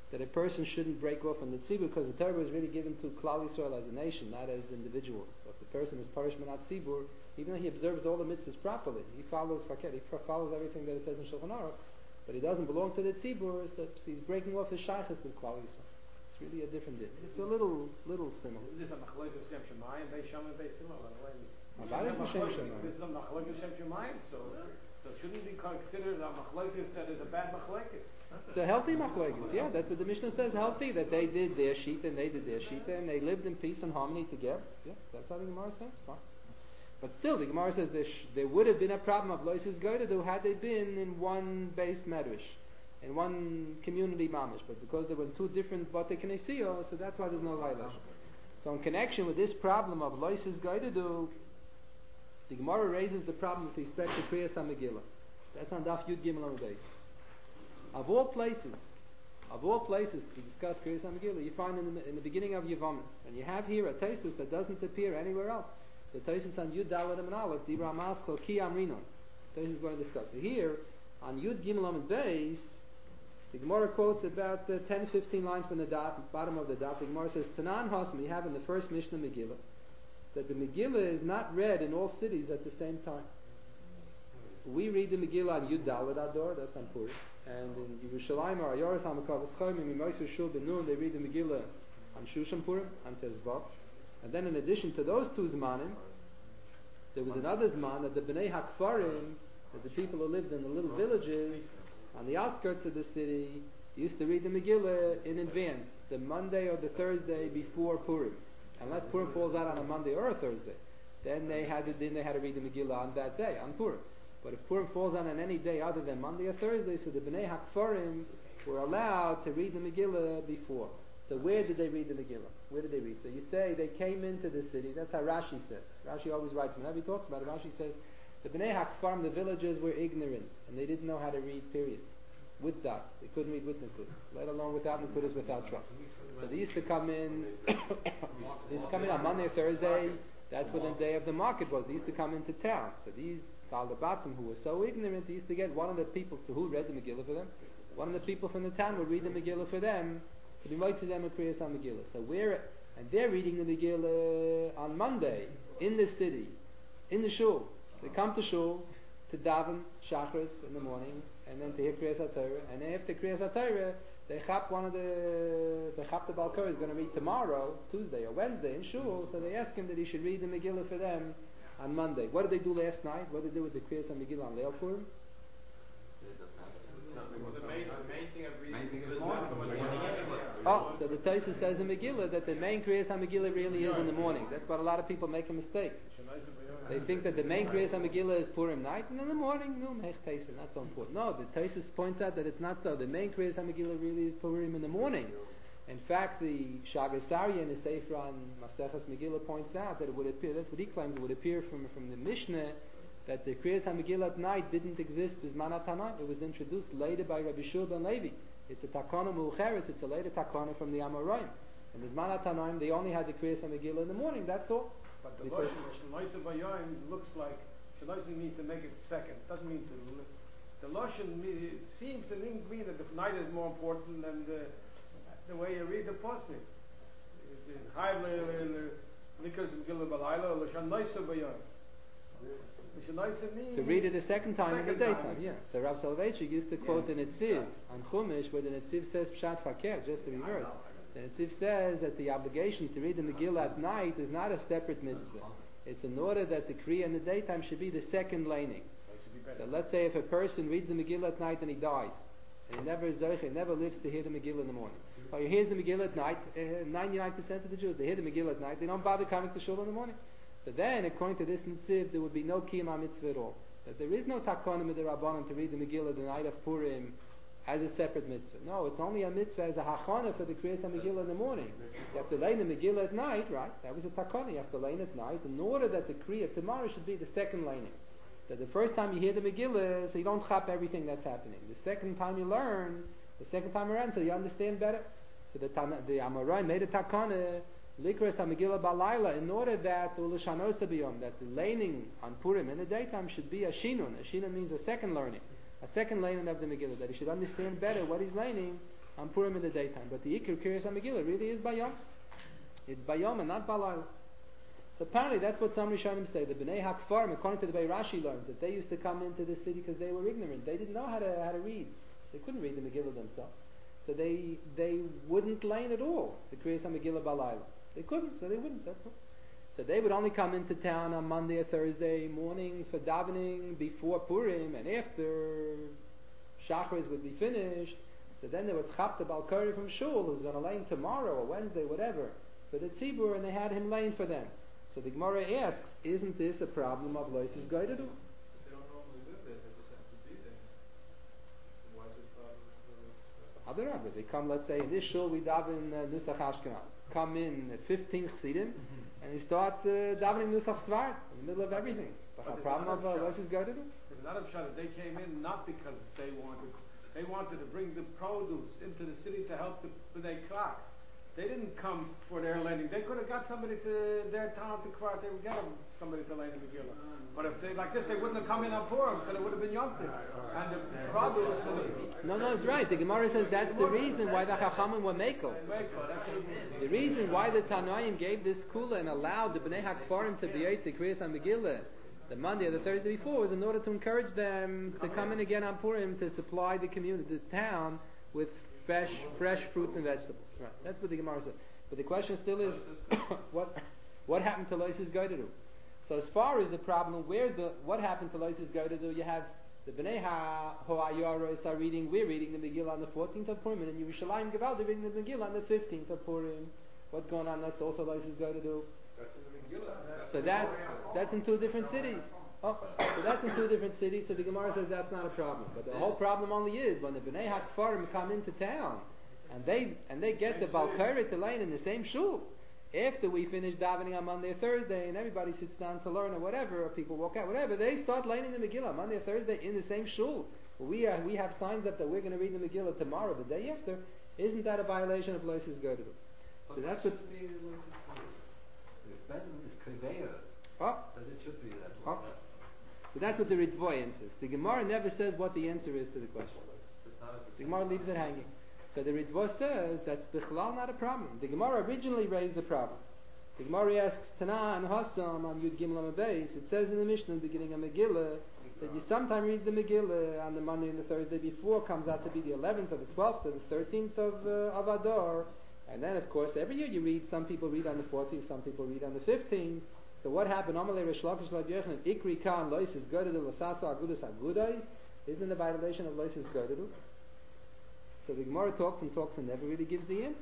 that a person shouldn't break off from the tzibur, because the Torah was really given to Klal Yisrael as a nation, not as individuals. So if the person is parish minat tzibur, even though he observes all the mitzvahs properly, he follows faket, he follows everything that it says in Shulchan Aruch, but he doesn't belong to the tzibur, so he's breaking off his shaychus with Klal Yisrael. It's really a different din. It's a little similar. This is a machlokes Shem Shemayim, Beis Shammai, Beis Hillel. That is the Shem Shemayim. This is a machlokes Shem Shemayim, so shouldn't be considered a machlokes that is a bad machlokes. It's a healthy machlokes, yeah. That's what the Mishnah says, healthy, that they did their shita and they did their shita and they lived in peace and harmony together. Yeah, that's how the Gemara says. Fine. But still, the Gemara says there would have been a problem of loises goydedu had they been in one base medrash, in one community mamish. But because they were in two different Batei Knesiyot, so that's why there's no violation. So in connection with this problem of loises goydedu, the Gemara raises the problem with respect to Kriyas HaMegillah. That's on Daf Yud Gimel Amud Beis. Of all places to discuss Kriyas HaMegillah, you find in the beginning of Yevamos, and you have here a Taisus that doesn't appear anywhere else. The Taisus on Yud Daled and Aleph, Dibra Maschel Ki Amrinon. Taisus is going to discuss it here on Yud Gimel Amud Beis. The Gemara quotes about 10-15 lines from the bottom of the daf. The Gemara says, Tanan Hasam, you have in the first Mishnah Megillah, that the Megillah is not read in all cities at the same time. We read the Megillah on Yud Daled Ador, that's on Purim, and in Yerushalayim or Ayoris HaMakav Eschayim, in Mimosu Shul Benun, they read the Megillah on Shushan Purim, on Tezvav. And then in addition to those two Zmanim, there was another Zman that the Bnei HaKfarim, that the people who lived in the little villages on the outskirts of the city, used to read the Megillah in advance, the Monday or the Thursday before Purim. Unless Purim falls out on a Monday or a Thursday, then they had to read the Megillah on that day, on Purim. But if Purim falls out on any day other than Monday or Thursday, so the Bnei HaKfarim were allowed to read the Megillah before. So where did they read the Megillah? Where did they read? So you say they came into the city. That's how Rashi says. Rashi always writes, whenever he talks about it, Rashi says, the Bnei HaKfarim, the villagers, were ignorant, and they didn't know how to read, period. With dots. They couldn't read with Nakudas, let alone without Nakudas, without Trump. So they used to come in, on Monday or Thursday. That's when the day of the market was. They used to come into town. So these Galdabatim, who were so ignorant, they used to get one of the people, so who read the Megillah for them? One of the people from the town would read the Megillah for them, to be made to them a Kriyas HaMegillah. So they're reading the Megillah on Monday, in the city, in the shul. They come to shul to daven Shachris in the morning, and then to hear Kriyas HaTorah, and after Kriyas HaTorah, the Baal Korah is going to read tomorrow, Tuesday or Wednesday in shul, so they ask him that he should read the Megillah for them on Monday. What did they do last night? What did they do with the Kriyas HaMegillah on Leil Purim? The main thing of reading is so the Tosfos says in Megillah that the main Kriyas HaMegillah really is in the morning. That's what a lot of people make a mistake. They think that the main Kriyas HaMegillah is Purim night, and in the morning, no, Mech Teisin, not so important. No, the Tosfos points out that it's not so. The main Kriyas HaMegillah really is Purim in the morning. In fact, the Shagasari in the Sefer on Maseches Megillah points out that it would appear, that's what he claims, it would appear from the Mishnah, that the Kriyas HaMegillah at night didn't exist Bizman HaTanaim. It was introduced later by Rabbi Shua ben Levi. It's a takana mu'cheres, it's a later takana from the Amoraim. And Bizman HaTanaim, they only had the Kriyas HaMegillah in the morning, that's all. But the Lashon Bayayim looks like, Shalaisen means to make it second. It doesn't mean to, the Lashon seems to mean that the night is more important than the way you read the Pasuk. To read it a second time in the daytime, yeah. So Rav Soloveitchik used to quote the Netziv on Chumash, where the Netziv says Pshat Fakir, just the reverse. The Netziv says that the obligation to read the Megillah at night is not a separate mitzvah. It's in order that the Kriya in the daytime should be the second laning. So let's say if a person reads the Megillah at night and he dies, and he never lives to hear the Megillah in the morning. Or he hears the Megillah at night, 99% of the Jews, they hear the Megillah at night, they don't bother coming to shul in the morning. So then, according to this Netziv, there would be no Kiyum HaMitzvah at all. That there is no Takana Midrabanan to read the Megillah the night of Purim as a separate mitzvah. No, it's only a mitzvah as a Hachana for the Kriyas HaMegillah in the morning. You have to lay the Megillah at night, right? That was a Takana. You have to lay it at night in order that the Kriya tomorrow should be the second laning. That the first time you hear the Megillah, so you don't chap everything that's happening. The second time you learn, the second time around, so you understand better. So the Amorai made a Takana Likras HaMegillah Balayla, in order that Ulashanos Biyom, that the laning on Purim in the daytime should be a Shinun. A Shinun means a second learning, a second laning of the Megillah, that he should understand better what he's laning on Purim in the daytime. But the Ikr Kiryas HaMegillah really is Bayom. It's Bayom and not Balayla. So apparently that's what some Rishonim say. The Bnei HaKfarim, according to the way Rashi learns, that they used to come into the city because they were ignorant. They didn't know how to read. They couldn't read the Megillah themselves. So they wouldn't learn at all the Kriyas HaMegillah Balayla. They couldn't, so they wouldn't, that's all. So they would only come into town on Monday or Thursday morning for davening before Purim, and after Shachris would be finished, so then they would chap the Balkari from Shul, who's going to lane tomorrow or Wednesday, whatever, for the Tzibur, and they had him lane for them. So the Gemara asks, isn't this a problem of Loisis Goydadu? They don't normally live there, they just have to be there. So why is it problem for this? They come, let's say, in this shul we daven Nusach Ashkenaz. Come in 15 Chassidim, and they start davening Nusach Svart in the middle of everything. It's a problem of Loisis Goydadu? There's another pshat. They came in not because they wanted to bring the produce into the city to help the B'nai Klak. They didn't come for their lending. They could have got somebody to their town to Kvart. They would get them somebody to lend the Megillah. But if they like this, they wouldn't have come in on Purim because it would have been Yom Tov. And the produce. No, it's right. The Gemara says that's the reason why the Chachamim were Mekel. The reason why the Tanoim gave this kula and allowed the Bnei HaKfarim to be Yitzei Kriyas HaMegillah the Monday or the Thursday before was in order to encourage them to come in again on Purim to supply the community, the town, with fresh fruits and vegetables. Right. That's what the Gemara said. But the question still is, what happened to Loisis Goydadu? So as far as the problem, what happened to Loisis Goydadu, you have the Bnei HaHo'ayoros are we're reading the Megillah on the 14th of Purim, and in Yerushalayim Gevaldi reading the Megillah on the 15th of Purim. What's going on? That's also Loisis Goydadu. That's in the Megillah. So that's in two different cities. So that's in two different cities. So the Gemara says that's not a problem. But the whole problem only is when the Bnei HaKfarim come into town and they get the Balkari to learn in the same shul. After we finish davening on Monday or Thursday and everybody sits down to learn or whatever, or people walk out, whatever, they start learning the Megillah Monday or Thursday in the same shul. We have signs up that we're going to read the Megillah tomorrow, the day after. Isn't that a violation of Loisis Goydadu? So that's what. It should be that way. So that's what the Ritvoy answers. The Gemara never says what the answer is to the question. The Gemara leaves it hanging. So the Ritvoy says that's Bichlal not a problem. The Gemara originally raised the problem. The Gemara asks Tana and Hassam on Yud Gimel Amud Beis. It says in the Mishnah, beginning of Megillah, that you sometimes read the Megillah on the Monday and the Thursday before, comes out to be the 11th or the 12th or the 13th of Adar. And then, of course, every year you read, some people read on the 14th, some people read on the 15th. So what happened? Amalei Reish Lakish Lav Yochanan Ikri Kan Loisis Goydadu Lasaso Agudas Agudais. Isn't a violation of Loisis Goydadu? So the Gemara talks and never really gives the answer.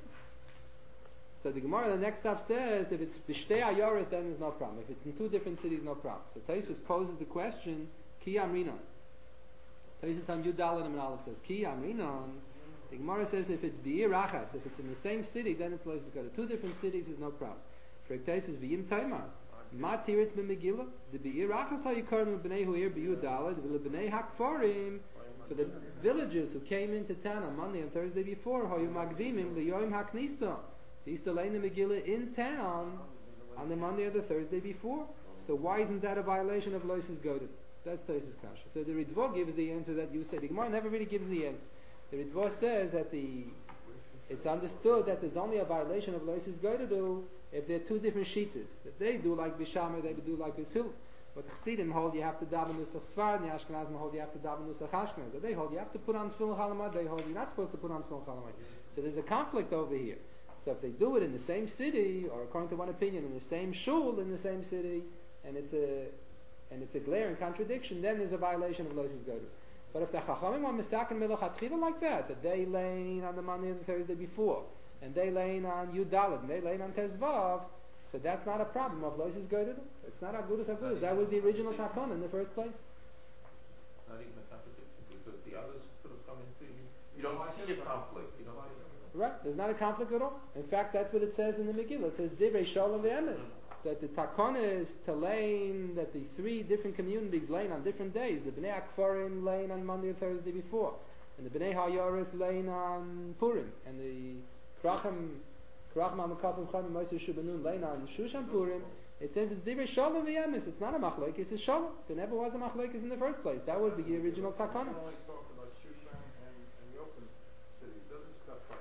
So the Gemara, the next step says, if it's B'shtei Ayoris, then there's no problem. If it's in two different cities, no problem. So Taisus poses the question, Ki Amrinon. Taisus on Yud Daled and Aleph says, Ki Amrinon. The Gemara says, if it's B'ir Achas, if it's in the same city, then it's Loisis Goydadu. Two different cities is no problem. For Taisus V'yim Taimar. Ma tiritz b'Megillah, the Be'ir Achas HaYikarim B'nei Hu'ir B'Yud Daled, V'Leb'nei HaKfarim, for the villagers who came into town on Monday and Thursday before, Hayu Magdimim L'Yoim HaKnisa. They used to learn the Megillah in town on the Monday or the Thursday before. So why isn't that a violation of Loisis Goydadu? That's Taisus Kasha. So the Ritva gives the answer that you said. The Gemara never really gives the answer. The Ritva says that it's understood that there's only a violation of Loisis Goydadu if there are two different shittas. That they do like Bishamah, they do like Bisul. But the Chassidim hold you have to daven Nusach Sfard, and the Ashkenazim hold you have to daven Nusach Ashkenaz. So they hold you have to put on Tefillin Chalamad, they hold you're not supposed to put on Tefillin Chalamad. So there's a conflict over here. So if they do it in the same city, or according to one opinion, in the same shul in the same city, and it's a glaring contradiction, then there's a violation of Loisis Goydadu. But if the Chachamim are mistaken melochatchila like that they lane on the Monday and the Thursday before, and they lane on Yud Daled, and they lane on Tezvav, so that's not a problem of Loisis Goydadu. It's not Agudus Agudus. That was the original Takon in the first place. Not even a contradiction, because the others could have come into you. You don't see a conflict. Right, there's not a conflict at all. In fact, that's what it says in the Megillah. It says Divrei Shalom ve'emes, that the Takon is to lane, that the three different communities lane on different days. The Bnei Akfarim lane on Monday and Thursday before, and the Bnei HaYoros lane on Purim, and the Krachim HaMekafim Chaim Moshe Shubanun lane on Shushan Purim. It says it's Divrei Shalom ve'emes. It's not a machlokes, it's Shalom. There never was a machlokes in the first place. That was the original Takon. It only talks about Shushan and the open city. It doesn't specify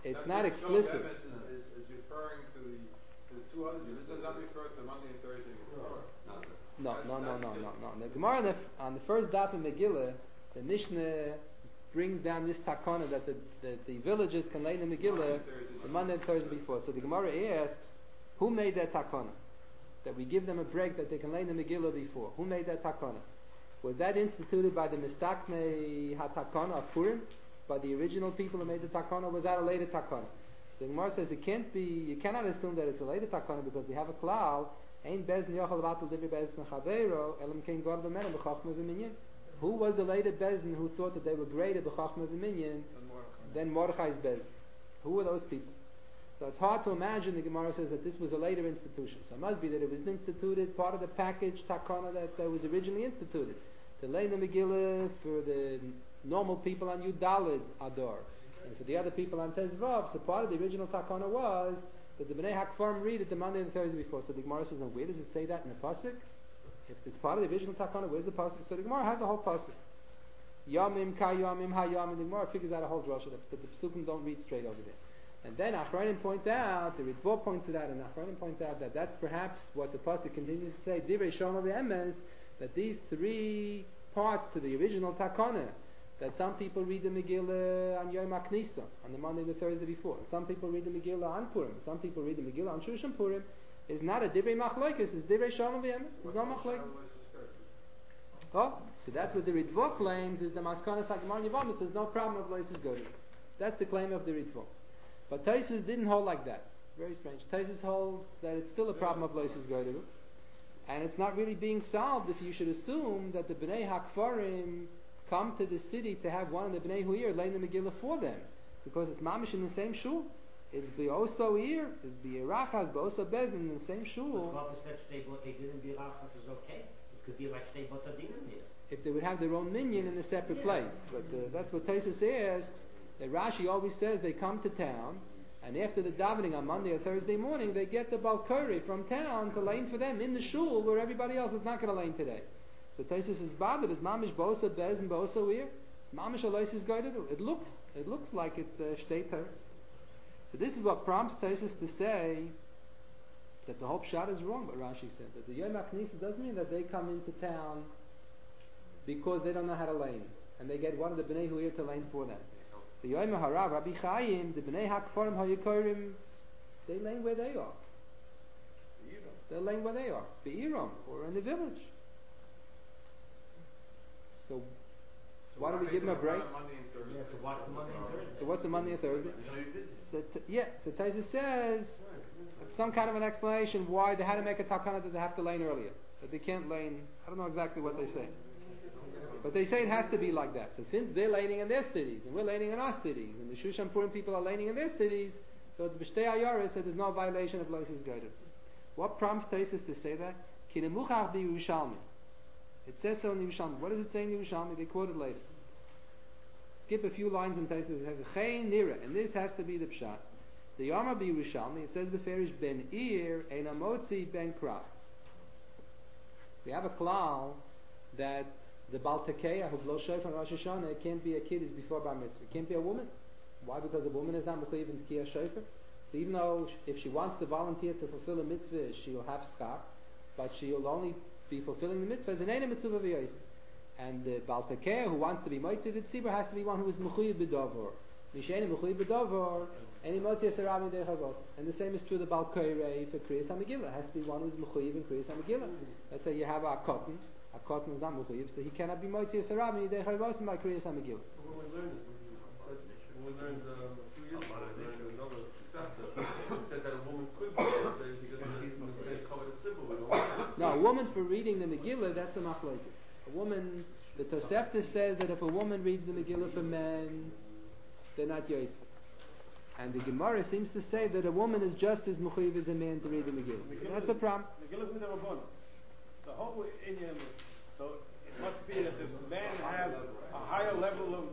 It's That not the Shalom explicit. Emes is referring to the two other Jews. This does not refer to Monday and Thursday before. No. The Gemara on the first daf in Megillah, the Mishnah brings down this takana that the villagers can lay in the Megillah the Monday and Thursday before. So the Gemara asks, who made that takana? That we give them a break that they can lay in the Megillah before. Who made that takana? Was that instituted by the Misaknei HaTakana of Purim? By the original people who made the takana? Was that a later takana? So the Gemara says you cannot assume that it's a later takana because we have a klal. Who was the later Bezdin who thought that they were greater b'chachma v'minyan than Mordechai's Bezdin? Who were those people? So it's hard to imagine, the Gemara says, that this was a later institution. So it must be that it was instituted, part of the package takana that was originally instituted. To lay the Megillah for the normal people on Yud Daled Adar, and for the other people on Tezvav. So part of the original takana was that the Bnei Hakfarim read it the Monday and the Thursday before. So the Gemara says, now where does it say that in the pasuk? If it's part of the original takana, where's the pasuk? So the Gemara has a whole pasuk. Yamim ka yamim ha yamim. The Gemara figures out a whole drasha that the psukim don't read straight over there. And then Achronim point out, the Ritzvah points it out, and Achronim point out that that's perhaps what the pasuk continues to say. Divrei Shama v'emes, that these three parts to the original takana, that some people read the Megillah on Yom HaKnisa, on the Monday and the Thursday before. Some people read the Megillah on Purim. Some people read the Megillah on Shushan Purim. Is not a Divrei Machlokes, it's Divrei Shalom v'Emes. There's no Machlokes. Oh, so that's what the Ritzvah claims, is the Maskanas HaGemar Yevamis, there's no problem of Loises Godim. That's the claim of the Ritzvah. But Taisus didn't hold like that. Very strange. Taisus holds that it's still a problem of Loises Godim. And it's not really being solved if you should assume that the Bnei Hakfarim come to the city to have one of the Bnei Huir lay in the Megillah for them. Because it's mamish in the same shul. It's Be'oso Ir, it's Be'erachas, Be'oso Bezdin in the same shul. The Rabbi said Shtei Bot Din and Be'erachas is okay. It could be like Shtei Bot Din here. If they would have their own minyan in a separate place. But that's what Taisus asks. That Rashi always says they come to town, and after the davening on Monday or Thursday morning, they get the Balkari from town to lay for them in the shul where everybody else is not going to lay today. So Taisus is bothered. Is mamish Be'oso Bez and Be'oso Ir? Mamish Alois is going to do. It looks like it's Shtei Torah. So this is what prompts Taisus to say that the whole pshat is wrong, what Rashi said. That the Yom HaKnisa doesn't mean that they come into town because they don't know how to lane, and they get one of the Bnei Huir to lane for them. The Yom HaRav, Rabbi Chaim, the Bnei Hakfarim HaYikorim, they lane where they are. They lane where they are, Be'iram, or in the village. So why do we give them a break? Yeah, so what's the Monday and Thursday? So what's the Monday and Thursday? So Taisus says some kind of an explanation why they had to make a takana that they have to lane earlier, that they can't lane. I don't know exactly what they say, but they say it has to be like that. So since they're laning in their cities and we're laning in our cities, and the Shushan Purim people are laning in their cities, so it's b'shtei ayaris, so there's no violation of Loises Godim. What prompts Taisus to say that? Kinemuchach bi Yerushalmi. It says so in the Yerushalmi. What does it say in the Yerushalmi? They quote it later. Skip a few lines in Taisus. It says Chein Nira, and this has to be the pshat. The Yama bi Yerushalmi. It says beferish ben Ir ein amotzi ben krach. We have a klal that the Baltakeya who blows shofar on Rosh Hashanah, it can't be a kid is before bar mitzvah. It can't be a woman. Why? Because a woman is not mechuyev in tkiyah shofar. So even though if she wants to volunteer to fulfill a mitzvah, she'll have schar, but she'll only be fulfilling the mitzvah as an ena mitzvah v'yois. And the Baltakeya who wants to be motzei the tzibur has to be one who is mechuyev b'davor. Misheni mechuyev b'davor, any motzei sarami dechavos. And the same is true of the Balkoirei for Kriyas HaMegillah. It has to be one who is mechuyev in Kriyas HaMegillah. Let's say you have a cotton. A cotton is not mechuyev, so he cannot be motzei sarami dechavos by Kriyas HaMegillah. When we learned a few years ago, we learned another chapter. It said that a woman could be motzei because they covered the tzibur. We don't want No, a woman for reading the Megillah, that's a machlokes. A woman, the Tosefta says that if a woman reads the Megillah for men, they're not yotzei. And the Gemara seems to say that a woman is just as mechuyev as a man to read the Megillah. So that's a problem. Megillah is with the Rabbon. The whole Indian. So it must be that the men have a higher level of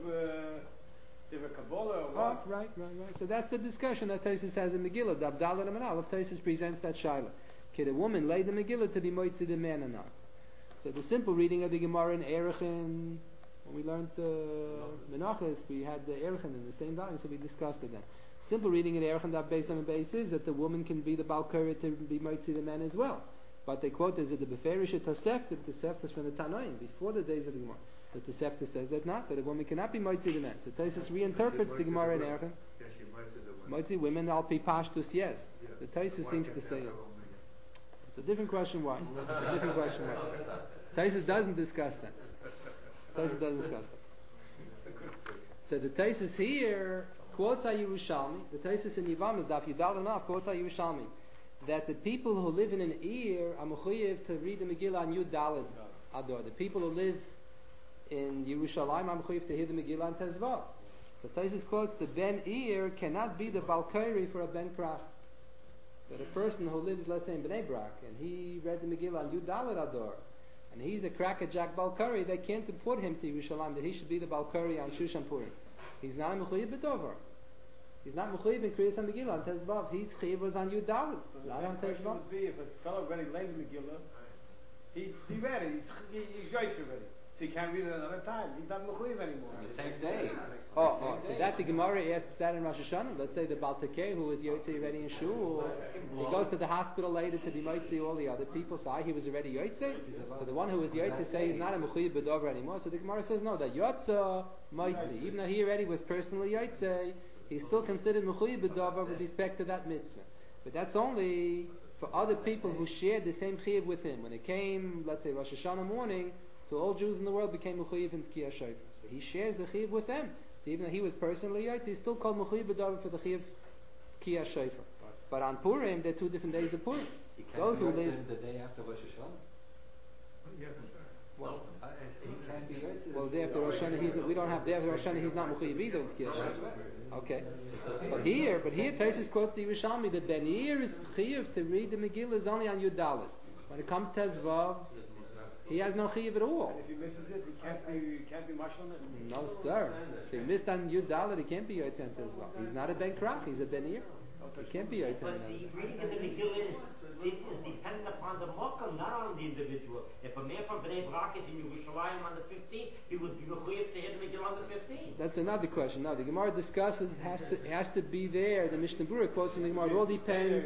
Kabbalah or what? Oh, right. So that's the discussion that Taisus has in Megillah. The Abdallah and Manal. If Taisus presents that shaila, can a woman lay the Megillah to be motzei the man or not? So the simple reading of the Gemara in Erechin, when we learned Menachos, we had the Erechin in the same volume, so we discussed it then. Simple reading in Erech and Daf Beis and Beis is that the woman can be the Balkari to be Moitzi the men as well. But they quote is that the Beferish Tosefta, the Tosefta is from the Tanoim, before the days of the Gemara. That the Tosefta says that not, that a woman cannot be Moitzi the men. So Tosefta reinterprets the Gemara in Erech. Moitzi women, Al Pi Pashtus, yes. The Tosefta seems to say it. It's a different question why. It's a different question why. Tosefta doesn't discuss that. Tosefta doesn't discuss that. So the Tosefta here quotes HaYerushalmi, the Tosefta in Yevamos, Daf Yudal Enough, quotes HaYerushalmi, that the people who live in an ear are mechuyev to read the Megillah on Yud Daled Ador. The people who live in Yerushalayim are mechuyev to hear the Megillah on Tezvav. So Tosefta quotes the Ben ear cannot be the Balkari for a Ben Krach. That a person who lives, let's say, in Bnei Brak, and he read the Megillah on Yud Daled Ador, and he's a Krakajak Balkari, they can't import him to Yerushalayim, that he should be the Balkari on Shushan Purim. He's not a mechuyev b'dover. He's not mechuyev in Kriyas HaMegillah on Tezvav. His chiyuv was on Yud Daled, not on question Tezvav. would be if a fellow read late Megillah, he read it, he's yoitz already. So he can't read it another time. He's not mechuyev anymore. The same day. So that the Gemara asks that in Rosh Hashanah. Let's say the Baltakeh, who was Yotze already in Shul, he goes to the hospital later to be Yotze all the other people, so he was already Yotze. So the one who was Yotze say he's not a Mechuyev B'dover anymore. So the Gemara says no, that Yotze Yotze, even though he already was personally Yotze, he's still considered Mechuyev B'dover with respect to that mitzvah. But that's only for other people who shared the same chiyuv with him. When it came, let's say Rosh Hashanah morning, so all Jews in the world became Mechuyev in Tkiyah Shofar. So he shares the chiyuv with them. So even though he was personally Yotze, he's still called Mechuyev B'dover for the chiyuv Tkiyah Shofar. But on Purim, they're 2 different days of Purim. He can't Those be who Yotze live. the day after Rosh Hashanah. Well, he can't be Yotze. Well, day after Rosh Hashanah, we don't have day after Rosh Hashanah. He's not Mechuyev either in Tkiyah Shofar. Okay. But here Tosfos quotes the Yerushalmi that Ben Eir is chiyuv to read the Megillah is only on Yud Daled. When it comes to Tezvav, he has no chiyuv at all. And if he misses it, he can't be mashal on it? No, sir. If he missed on Yud Daled, he can't be Yotze on Tezvav. He's not a Ben Krach, he's a Ben Eir. He can't be Yotze on But the Tezvav. reading of the Megillah is dependent upon the Mokum, not on the individual. If a man from Bnei Brak is in Yerushalayim on the 15th, he would be mechuyev to hear the Megillah on the 15th. That's another question. No, the Gemara discusses has to be there. The Mishnah Berurah quotes in the Gemara. It all depends.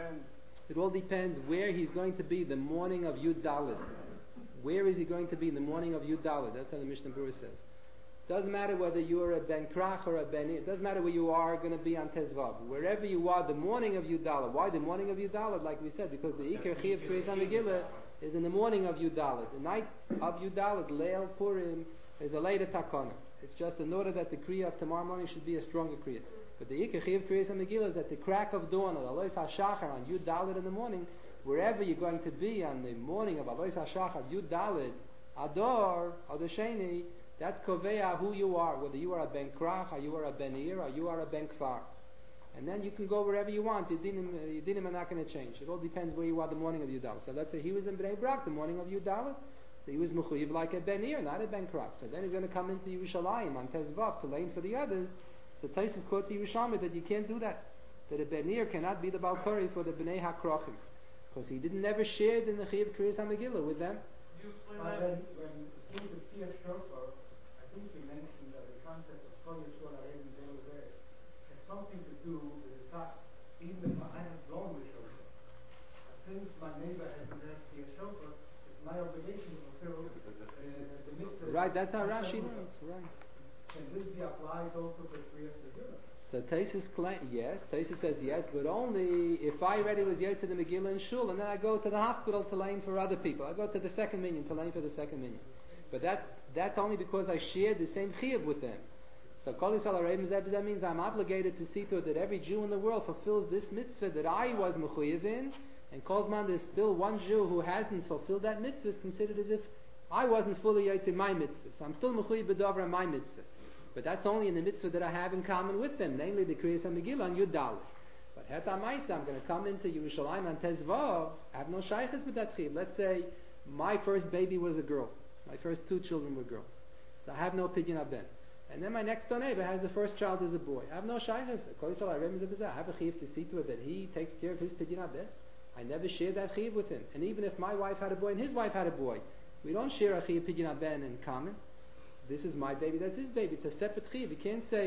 It all depends where he's going to be the morning of Yud Daled. Where is he going to be in the morning of Yud Daled? That's how the Mishnah Berurah says. Doesn't matter whether you're a Ben Krach or a Ben Eir. It doesn't matter where you are going to be on Tezvav. Wherever you are, the morning of Yud Daled. Why the morning of Yud Daled? Like we said, because the Iker Chiyuv Kriyas HaMegillah is in the morning of Yud Daled. The night of Yud Daled, Leil Purim, is a later takana. It's just in order that the Kriya of tomorrow morning should be a stronger Kriya. But the Iker Chiyuv Kriyas HaMegillah is at the crack of dawn, at Alois HaShachar, on Yud Daled in the morning. Wherever you're going to be on the morning of Alois HaShachar, Yud Daled, Ador, Adasheni, that's Koveya who you are, whether you are a Ben Krach, or you are a Ben Eir, or you are a Ben Kfar. And then you can go wherever you want. Your dinim are not going to change. It all depends where you are the morning of Yud Daled. So let's say he was in Bnei Brak the morning of Yud Daled. So he was mechuyev like a Ben Eir, not a Ben Krach. So then he's going to come into Yerushalayim on Tezvav to lane for the others. So Tosfos quotes Yerushalmi that you can't do that. That a Ben Eir cannot be the Balkari for the Bnei HaKrachim. Because he didn't never shared in the Chiyuv Kriyas HaMegillah with them. You explain that? When it came to Tkiyah Shofar, I think you mentioned that the concept of Kol Yisrael Arei Mizeh Uzeh has something to do with the fact, even if I have blown the shofar, since my neighbor hasn't had Tkiyah Shofar, it's my obligation to fulfill the mitzvah. Right, that's how Rashi learns. Right. Can this be applied also for Kriyas Megillah? So Tosfos yes, Tosfos says yes, but only if I already was Yotze the Megillah in Shul, and then I go to the hospital to lane for other people. I go to the second minyan to lane for the second minyan. But that's only because I shared the same chiyuv with them. So Kol Yisrael Arei Mizeh Uzeh means I'm obligated to see to it that every Jew in the world fulfills this mitzvah that I was mechuyev in, and Kozman there's still one Jew who hasn't fulfilled that mitzvah is considered as if I wasn't fully Yotze in my mitzvah. So I'm still mechuyev b'dover in my mitzvah. But that's only in the mitzvah that I have in common with them, namely the Kriyas HaMegillah on Yud Daled. But Heta Maisa, I'm going to come into Yerushalayim on Tezvav, I have no shaychus with that chiyuv. Let's say my first baby was a girl. My first 2 children were girls. So I have no pidyon aben. And then my next door neighbor has the first child as a boy. I have no shaychus. I have a chiyuv to see to it that he takes care of his pidyon aben. I never shared that chiyuv with him. And even if my wife had a boy and his wife had a boy, we don't share a chiyuv pidyon aben in common. This is my baby, that's his baby. It's a separate chiyuv. You can't say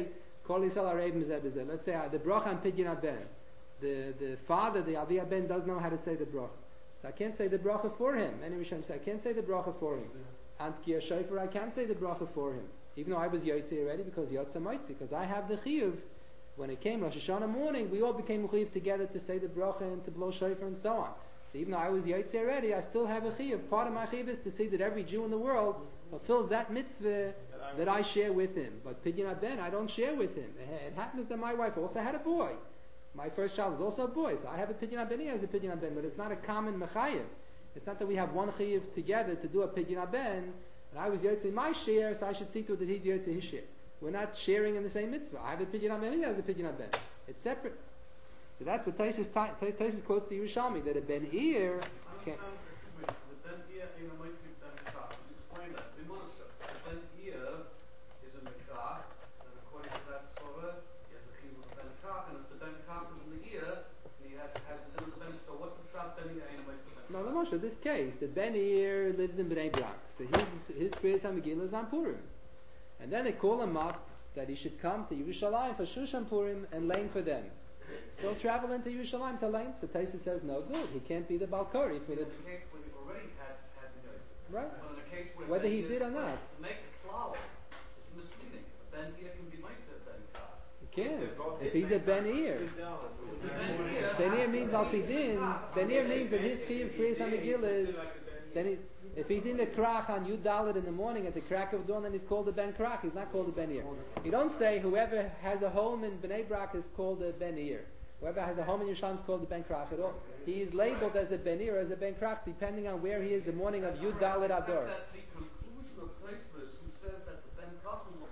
Kol Yisrael Arevim Zeh B'Zeh. Let's say the bracha and Pidyon Ben. The father, the Avi Ben, doesn't know how to say the bracha. So I can't say the bracha for him. Many Rishonim say I can't say the bracha for him. And Kia Shofar, I can't say the bracha for him. Even though I was Yotze already, because Yotze Moitzi, because I have the Chiyuv. When it came Rosh Hashanah morning, we all became Chiyuv together to say the bracha and to blow Shofar and so on. So even though I was Yotze already, I still have a Chiyuv. Part of my Chiyuv is to see that every Jew in the world fulfills that mitzvah that I share with him. But Pidyon Ben, I don't share with him. It happens that my wife also had a boy. My first child is also a boy, so I have a Pidyon Ben, he has a Pidyon Ben, but it's not a common Mechayev. It's not that we have one Chiyuv together to do a Pidyon Ben, and I was Yotze my share, so I should see to it that he's Yotze his share. We're not sharing in the same mitzvah. I have a Pidyon Ben, he has a Pidyon Ben. It's separate. So that's what Taisus quotes the Yerushalmi, that a Ben Ir can... The Ben Ir in a Moitzi Ben Kach. Explain that. In one of them. The Ben Ir is a Mekach, and according to that Svara, he has a Chiyuv of Ben Kach, and if the Ben Kach is in the ear, he has to do the Ben. So what's the pshat Ben Ir in a Moitzi Ben Kach? No, Moshe, this case, the Ben Ir lives in Bnei Brak, so his Kriyas HaMegillah is on Purim. And then they call him up that he should come to Yerushalayim for Shushan Purim and lane for them. So he'll travel into Yerushalayim to lane. So Taisa says, no good, he can't be the Balkari for the... In the case where he already had the Yotze. Right. But in the case where Whether Ben he Ir did or is- not. To make a cloud, it's misleading. A Ben Ir can be Moitzi Ben Kach. He can, if he's a Ben Ir. Ben Ir means Al Pidin. Ben Ir means that his Chiyuv Kriyas HaMegillah is... Then if he's in the Krach on Yud Dalet in the morning at the crack of dawn, then he's called a Ben Krach. He's not called a Ben Ir. You don't say whoever has a home in Bnei Brak is called a Ben Ir. Whoever has a home in Yerushalayim is called a Ben Krach at all. He is labeled as a Ben Ir or as a Ben Krach depending on where he is the morning of Yud Dalet Ador. Except that the conclusion of Tosfos, who says that the Ben Krach will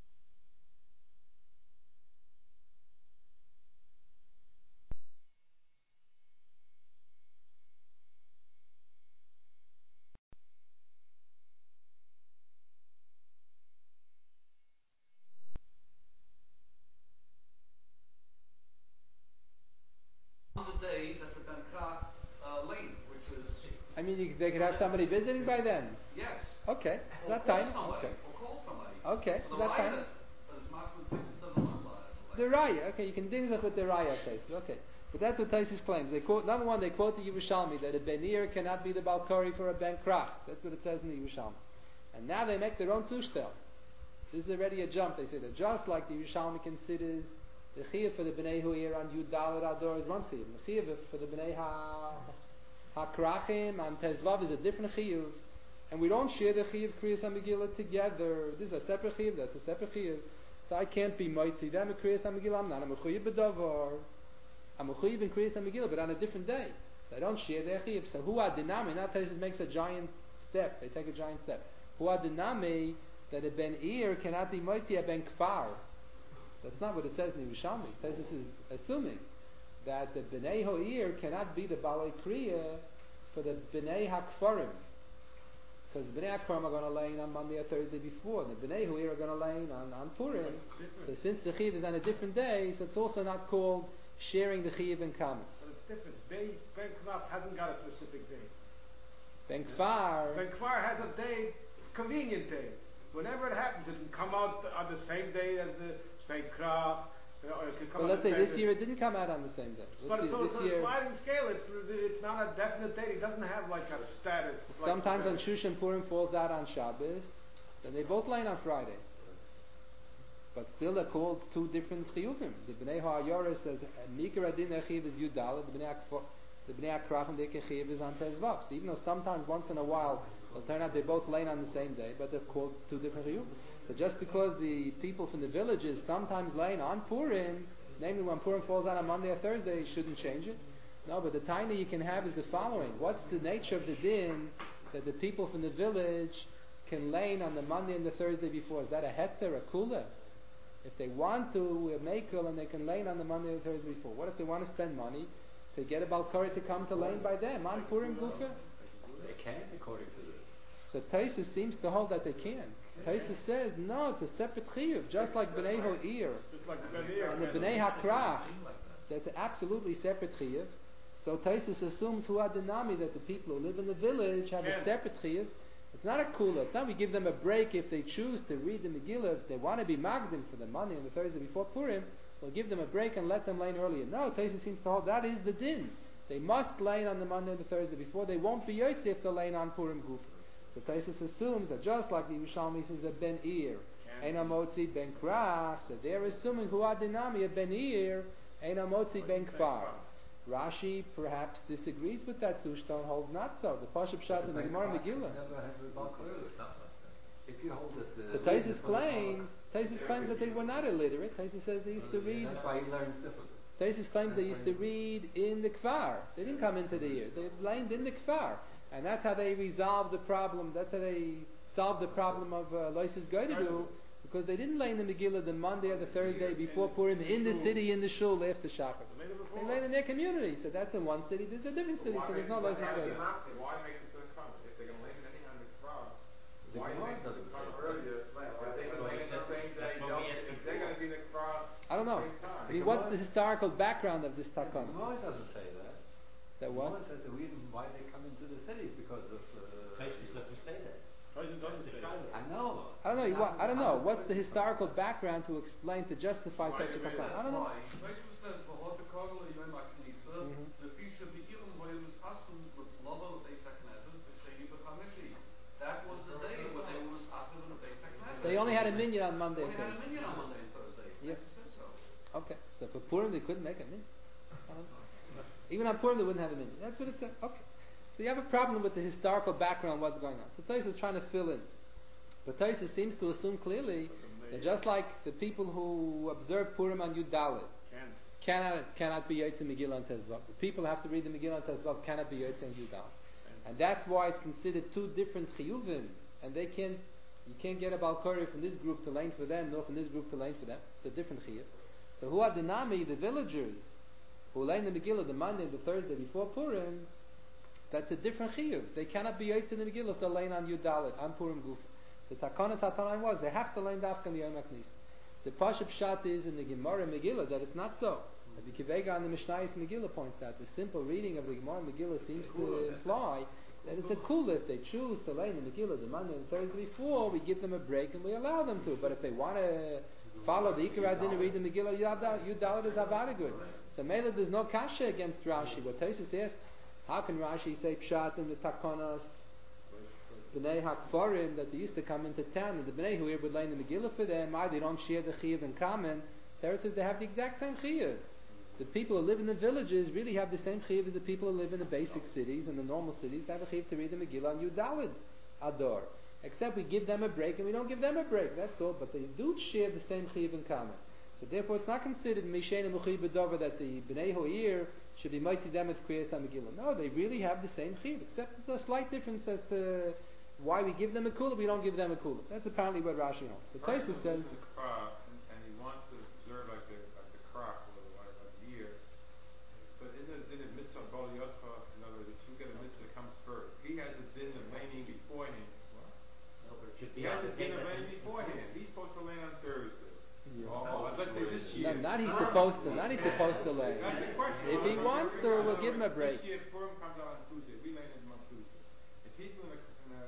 on the day that the Ben Krach lane, which is I mean, they could have somebody visiting by then. yes. Okay, it's Or that call time. somebody. Okay. Or call somebody. Okay, So is that time? as Machman Tosfos doesn't want The Raya, okay, you can dingzach with the Raya case, okay. But that's what Taisus claims. They quote, number one, they quote the Yerushalmi that a Ben Ir cannot be the Balkari for a Ben Krach. That's what it says in the Yerushalmi. And now they make their own Zushtel. This is already a jump. They say that just like the Yerushalmi considers the Chiyuv for the Bnei Huir on Yud Dalet Ador is one Chiyuv. The Chiyuv for the Bnei HaKrachim on Tezvav is a different Chiyuv. And we don't share the Chiyuv Kriyas HaMegillah together. This is a separate Chiyuv, that's a separate Chiyuv. So I can't be Moitzi them a Kriyas HaMegillah. I'm not a Mechuyev B'Davar. I'm Mechuyev in Kriyas HaMegillah, but on a different day. So I don't share their Chiyuv. So Hu Adinami, now Taisus makes a giant step. They take a giant step. Hu Adinami, that a Ben Ir cannot be Moitzi a Ben Kfar. That's not what it says in the Yerushalmi. Taisus is assuming that the Bnei Ho'ir cannot be the Balei Kriya for the Bnei HaKfarim. Because the Bnei HaKfarim are going to lay in on Monday or Thursday before. The Bnei Huir are going to lay in on Purim. So since the Chiv is on a different day, so it's also not called sharing the Chiv in common. But it's different. Ben Knaf hasn't got a specific day. Ben Kfar, Ben Kfar has a day, convenient day. Whenever it happens, it can come out on the same day as the Ben Krach. Or it can come well, on let's the say same this day. year it didn't come out on the same day. But This so year, it's a sliding scale. It's not a definite date. It doesn't have like a status. like sometimes the- on Shushan Purim falls out on Shabbos, then they both lay on Friday. But still they're called two different chiyuvim. The Bnei Ha'ayora says Mikra Adin Echiv is Yudal, the Bnei HaKrachim the Echiv is on Tezvav. So even though sometimes once in a while it'll turn out they both lay on the same day, but they're called two different chiyuvim. So just because the people from the villages sometimes lay on Purim, namely when Purim falls out on Monday or Thursday, you shouldn't change it. No, but the tiny you can have is the following. What's the nature of the din that the people from the village can lay on the Monday and the Thursday before? Is that a heter, a kula? If they want to, we're makel and they can lay on the Monday and the Thursday before. What if they want to spend money to get a Balkari to come to lay by them on Purim Gufa? They can, according to this. So Taisus seems to hold that they can. Taisus says, no, it's a separate chiyuv, just like Bnei Ho'ir Just like the Ben Ir. and the Bnei HaKrach. That's an absolutely separate chiyuv. So Taisus assumes Hu Adinami that the people who live in the village have a separate chiyuv. It's not a kula. It's not we give them a break if they choose to read the Megillah. If they want to be magdim for the money on the Thursday before Purim, we'll give them a break and let them learn earlier. No, Tosfos seems to hold that is the din. They must learn on the Monday and the Thursday before. They won't be yotze if they learn on Purim Guf. So Tosfos assumes that just like the Yerushalmi says that Ben Ir, Eina Motzi Ben Krach, so they're assuming who are dinami Ben Ir, Eina Motzi Ben Kfar. Rashi perhaps disagrees with that. Zushton holds not so. The Pashup Pshat in the Gemara Megillah. If you hold it, so Tosfos claims that they were not illiterate. Tosfos says they used to read. That's why he learns differently. Tosfos claims they used to read in the Kfar. They didn't come into the year. They learned in the Kfar, and that's how they resolved the problem. That's how they solved the problem of Loises Goydedu, because they didn't learn the Megillah the Monday or the Thursday before Purim in the city, in the shul after Shachar. They learned in their community. So that's in one city. There's a different city. So there's no Loises Goydedu. Why make it to the Kfar? If they're going to learn anything on the Kfar, why make it to the Kfar earlier? If they can learn it the same day, if they're going to be in the Kfar. I don't know. I mean, what's the historical background of this takana? The Gemara doesn't say that. That what? The Gemara said the reason why they come into the cities because of. Tosfos doesn't say that. Doesn't say that. I know. I don't know. What's the historical background to explain, to justify such a takana? I don't know. Tosfos says, "V'hot kol yom ha'knisa, lefisha be'irim hoyim askum l'lava b'beis hakneses b'sheni b'chamishi." That was the day when they were asim in the beis hakneses. They only had a minyan on Monday. Only had a minyan on Monday and Thursday. Yes. Tosfos says so. Okay. So for Purim they couldn't make a minyan. I don't know. Even on Purim they wouldn't have a minyan. That's what it said. Okay. So you have a problem with the historical background, what's going on. So Tosfos is trying to fill in. But Tosfos seems to assume clearly that just like the people who observe Purim on Yud Dalet cannot be Yotze Megillah on Tezvav. The people who have to read the Megillah on Tezvav cannot be Yotze on Yud Dalet. And that's why it's considered two different chiyuvim. And you can't get a Balkori from this group to learn for them, nor from this group to learn for them. It's a different chiyuv. So who are the Nami, the villagers, who learn the Megillah the Monday and the Thursday before Purim, that's a different chiyuv. They cannot be Yotze in the Megillah if they learn on Yud Dalet, on Purim Guf. The Takana Tatanan was, they have to learn Dafka on Yom HaKnis. The Pashup Pshat is in the Gemara Megillah that it's not so. The Kivega on the Mishnayos Megillah points out the simple reading of the Gemara Megillah seems to imply that it's a kula. If they choose to learn the Megillah the Monday and Thursday before, we give them a break and we allow them to. But if they want to follow the Ikar Adin and read the Megillah, Yud Dalet is avada good. So Mela, there's no kasha against Rashi. What Tosfos asks, how can Rashi say Pshat in the Takanas B'nai HaKfarim that they used to come into town and the B'nai who here would learn the Megillah for them, they don't share the chiyuv in common. There says they have the exact same chiyuv. The people who live in the villages really have the same chiyuv as the people who live in the basic cities and the normal cities. They have a chiyuv to read the Megillah on Yud Dalet Ador. Except we give them a break and we don't give them a break. That's all. But they do share the same chiyuv in common. So therefore it's not considered Mishen and Muchi B'Dover that the B'nai Ho'ir should be mighty them with Kriyas HaMegillah. No, they really have the same chiyuv, except there's a slight difference as to why we give them a kula, we don't give them a kula. That's apparently what Rashi holds. So Tosfos says, and he wants to observe like the krach or like a year. But isn't it mitzvah bal yoscha? In other words, if you get a mitzvah comes first. He has a din of laning beforehand. What? No, but it should He be has a on the day din of that laning it's beforehand. He's supposed to lay on Thursday. Let's say this no, year. not he's supposed to lay. That's the question. If he wants to, we'll give him a break. This year Purim comes out on Tuesday. We lay him on Tuesday. If he's doing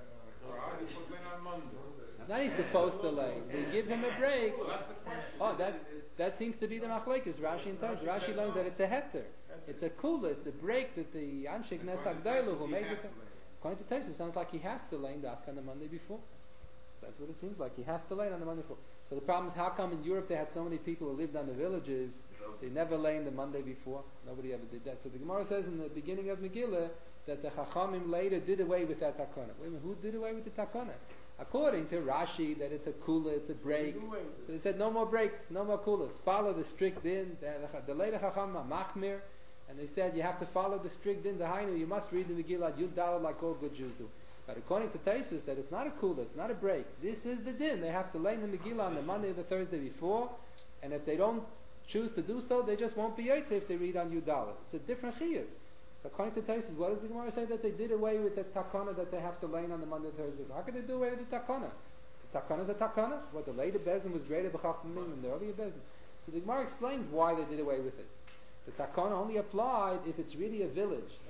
a he's supposed to lay on Monday. Not he's supposed to lay. We give him a break. Well, that's the question. That seems to be the machlekes. Rashi and Tosfos. Rashi learns that it's a heter. It's a kula. It's a break that the Anshe Knesset Agdailu who made this. According to Tosfos, it sounds like he has to lay Dafka on the Monday before. That's what it seems like. He has to lay on the Monday before. So the problem is, how come in Europe they had so many people who lived on the villages, they never lay the Monday before? Nobody ever did that. So the Gemara says in the beginning of Megillah that the Chachamim later did away with that takana. Wait a minute, who did away with the takana? According to Rashi, that it's a kula, it's a break. So they said no more breaks, no more kulas. Follow the strict din. The later Chacham machmir, and they said you have to follow the strict din. The Hainu, you must read the Megillah Yud Dalet like all good Jews do. But according to Tosfos, that it's not a kula, it's not a break. This is the din. They have to learn the Megillah on the Monday or the Thursday before, and if they don't choose to do so, they just won't be yotze if they read on Yud Dalet. It's a different chiyuv. So according to Tosfos, what does the Gemara say that they did away with the takana that they have to learn on the Monday or Thursday? How could they do away with the takana? The takana is a takana. What the later bezin was greater b'chachamim than the earlier bezin. So the Gemara explains why they did away with it. The takana only applied if it's really a village. A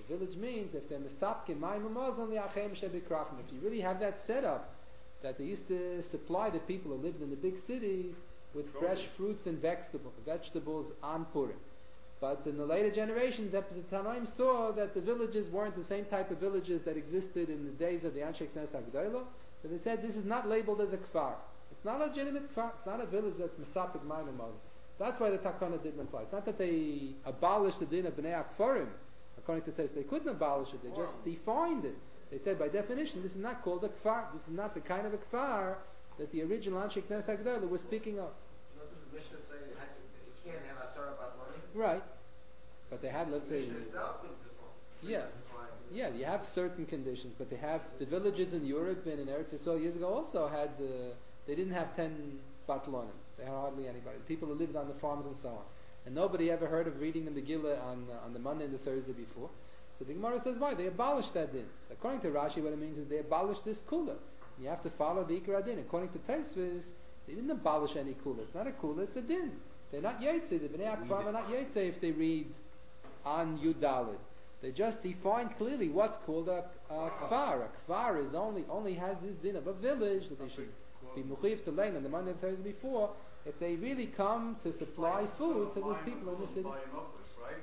village means if they're mesapkin mayim umazon li'achem shebikrachim. If you really have that set up, that they used to supply the people who lived in the big cities with fresh fruits and vegetables on Purim. But in the later generations, the Tanaim saw that the villages weren't the same type of villages that existed in the days of the Anshe Knesset HaGedolah. So they said this is not labeled as a kfar. It's not a legitimate kfar. It's not a village that's mesapik mayim umazon. That's why the takana didn't apply. It's not that they abolished the din of bnei akfarim. According to Tes, they couldn't abolish it. They just defined it. They said by definition, this is not called a kfar. This is not the kind of a kfar that the original Anshe Knesset HaGedolah was speaking of. Doesn't the Mishnah say it can't have asara bat money? Right. But they had, let's say, Mishnah itself would define. yeah, you have certain conditions, but they have the villages in Europe and in Eretz Yisrael years ago also had they didn't have 10 batlonim. They had hardly anybody. The people who lived on the farms and so on, and nobody ever heard of reading the Megillah on the Monday and the Thursday before. So the Gemara says why they abolished that din. According to Rashi, what it means is they abolished this kula. You have to follow the Ikra din. According to Tosfos, they didn't abolish any kula. It's not a kula; it's a din. They're not yotze. The Bnei Akfar are not yotze if they read on Yud Daled. They just define clearly what's called a kfar. A kfar is only has this din of a village that they should be muchiv to learn on the Monday and Thursday before if they really come to supply food to these people in the city. Right?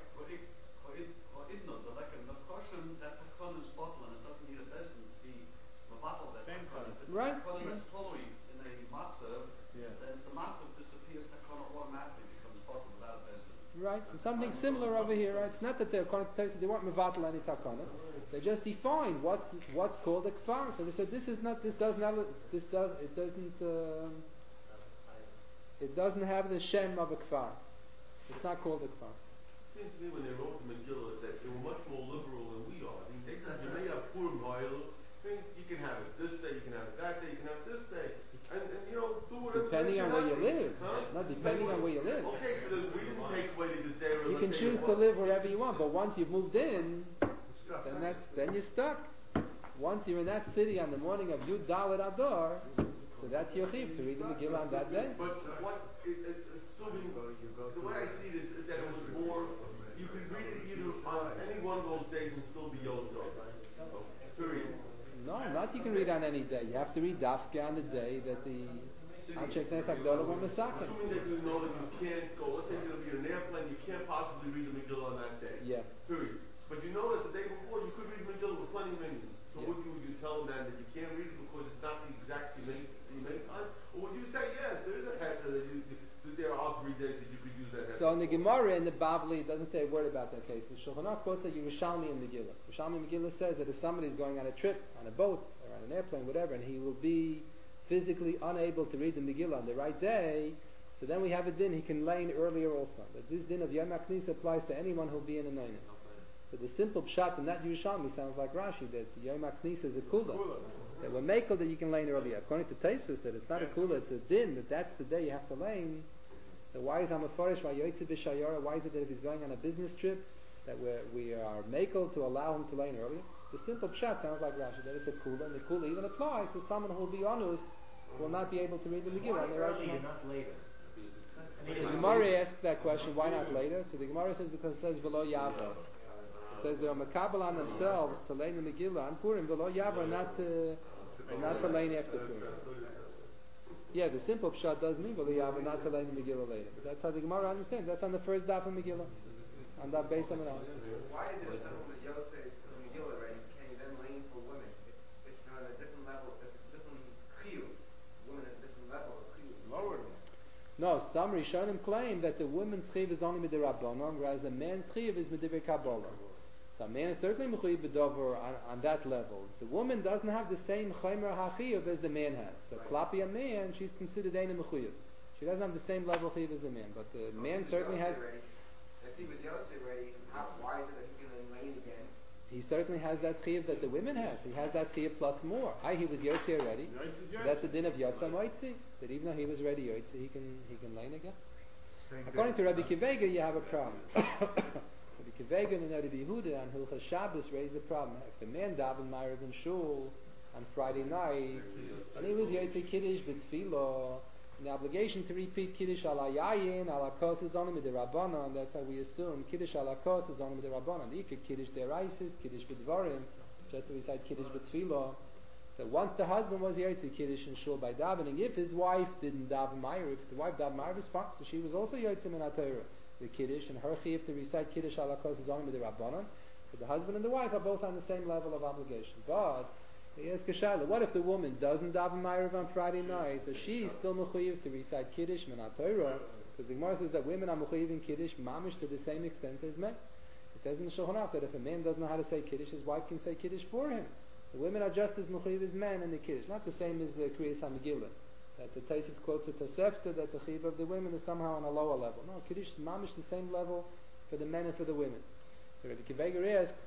That takon is bottle and it doesn't need a bezin to be mabottle that takon. If it's right. takon that's totally in a matzah, then the matzah disappears, takon automatically becomes bottle without a bezin. Right, so something similar over here, right? It's not that they're according to Tosfos, they weren't mevatel any takana. They just defined what's called a kfar. So they said it doesn't have the shem of a kfar. It's not called a kfar. It seems to me when they wrote the Megillah that they were much more liberal than we are. I mean, they said you may have Purim Vayil, you can have it this day, you can have it that day, you can have it this day, and do whatever. Depending on where you live. Huh? No, depending on where you live. Okay, so then we didn't take away the desire. You can choose to live wherever you want, but once you've moved in, then you're stuck. Once you're in that city on the morning of Yud Daled Adar, so that's your chiv to read the Megillah on that day. But assuming the way I see it is that it was more, you could read it either on any one of those days and still be Yotzo. Period. No, not you can read on any day. You have to read Dafke on the day that the Anshe Knesset HaGedolah were mesaken. Assuming that you know that you can't go, let's say you're going to be in an airplane, you can't possibly read the Megillah on that day. Yeah. Period. But you know that the day before you could read the Megillah with plenty of minions. So would you tell them that you can't read it because it's not the exact Yemei time? Or would you say, yes, there is a heta that there are 3 days that you could use that heta? So in the Gemara, in the Bavli, it doesn't say a word about that case. The Shulchan Aruch quotes a Yerushalmi in Megillah. Yerushalmi in Megillah says that if somebody's going on a trip, on a boat, or on an airplane, whatever, and he will be physically unable to read the Megillah on the right day, so then we have a din, he can lane earlier also. But this din of Yom HaKnisa applies to anyone who'll be in a Neinus. So the simple pshat in that Yerushalmi sounds like Rashi, that Yom HaKnisa is a kula. That we're makel that you can lane earlier. According to Tosfos, that it's not a kula, it's a din, that that's the day you have to lane. So why is Hamafarish, why Yoitzi B'Shayara, why is it that if he's going on a business trip, that we are makel to allow him to lane earlier? The simple pshat sounds like Rashi, that it's a kula, and the kula even applies to someone who will be honest, will not be able to read the Megillah on the right earlier, time. not later? The Gemara asks that question, why not later? So the Gemara says because it says V'lo Yavo. It says they are makabel on themselves to lane the Megillah on Purim, V'lo Yavo, not to lane after Purim. Yeah, the simple pshat does mean V'lo Yavo, not to lane the Megillah later. But that's how the Gemara understands. That's on the first daf of Megillah. On that base of Menachos. Why is it if someone was Yotze to the Megillah already, can you then lane for women? If you're on a different level, if it's a different chiyuv, women at a different level of chiyuv. Lower. No, some Rishonim claim that the woman's chiv is only midirabbanon, whereas the man's chiv is midivrei kabbalah. So a man is certainly mechuyev b'dover on that level. The woman doesn't have the same chaymer hachiv as the man has. So klapi a man, she's considered eina mechuyev. She doesn't have the same level chiv as the man, but the man certainly has. If he was Yotze already, why is it that he can then lane again? He certainly has that chiv that the women have. He has that chiv plus more. He was Yotze already. So that's the din of Yotza Moitzi. That even though he was already Yotze, he can lane again. According to Rabbi Kivega, you have a problem. Rabbi Kivega and Rabbi Yehuda on Hilchas Shabbos raised the problem. If the man davened Ma'ariv in Shul on Friday night, and he was Yotze Kiddush b'Tfilah, And the obligation to repeat Kiddush ala Yayin, ala Kos is only with the Rabbanon, and that's how we assume Kiddush ala Kos is only with the Rabbanon. The Ikar Kiddush deraisis, Kiddush b'dvarim, just to recite Kiddush b'tfilah. So once the husband was Yotze Kiddush in Shul by davening, if his wife didn't daven Ma'ariv, if the wife davened Ma'ariv is fine, so she was also Yotze min HaTorah, the Kiddush, and her chiyuv to recite Kiddush ala Kos is only with the Rabbanon. So the husband and the wife are both on the same level of obligation. But he asks a shayla, what if the woman doesn't daven Ma'ariv on Friday night, so she's still mechuyev to recite Kiddush min HaTorah, because the Gemara says that women are mechuyev in Kiddush mamish to the same extent as men. It says in the Shulchan Aruch that if a man doesn't know how to say Kiddush, his wife can say Kiddush for him. The women are just as mechuyev as men in the Kiddush, not the same as the Kriyas HaMegillah, that the Taisus quotes a Tosefta that the chiyuv of the women is somehow on a lower level. No, Kiddush is mamish the same level for the men and for the women. So Rabbi Akiva Eiger asks,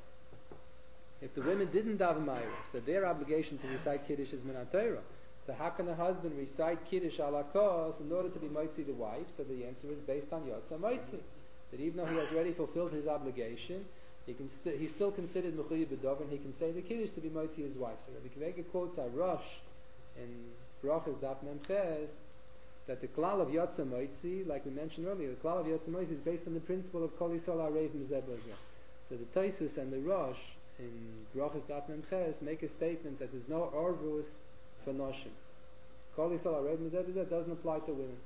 if the women didn't daven Ma'ariv, so their obligation to recite Kiddush is min HaTorah. So how can the husband recite Kiddush ala Kos in order to be Moitzi the wife? So the answer is based on Yotza Moitzi. That even though he has already fulfilled his obligation, he's still considered Mechuyev b'Dov, and he can say the Kiddush to be Moitzi his wife. So Rabbi Akiva Eiger quotes a Rosh in Brachas Daf Mem Ches that the klal of Yotza Moitzi, like we mentioned earlier, the klal of Yotza Moitzi is based on the principle of Kol Yisrael Arev Mizeh B'Zeh. So the Taisus and the Rosh in Brachas Daf Mem Ches make a statement that there's no Orvus for Noshim. Kol Yisrael Arev Mizeh B'Zeh doesn't apply to women.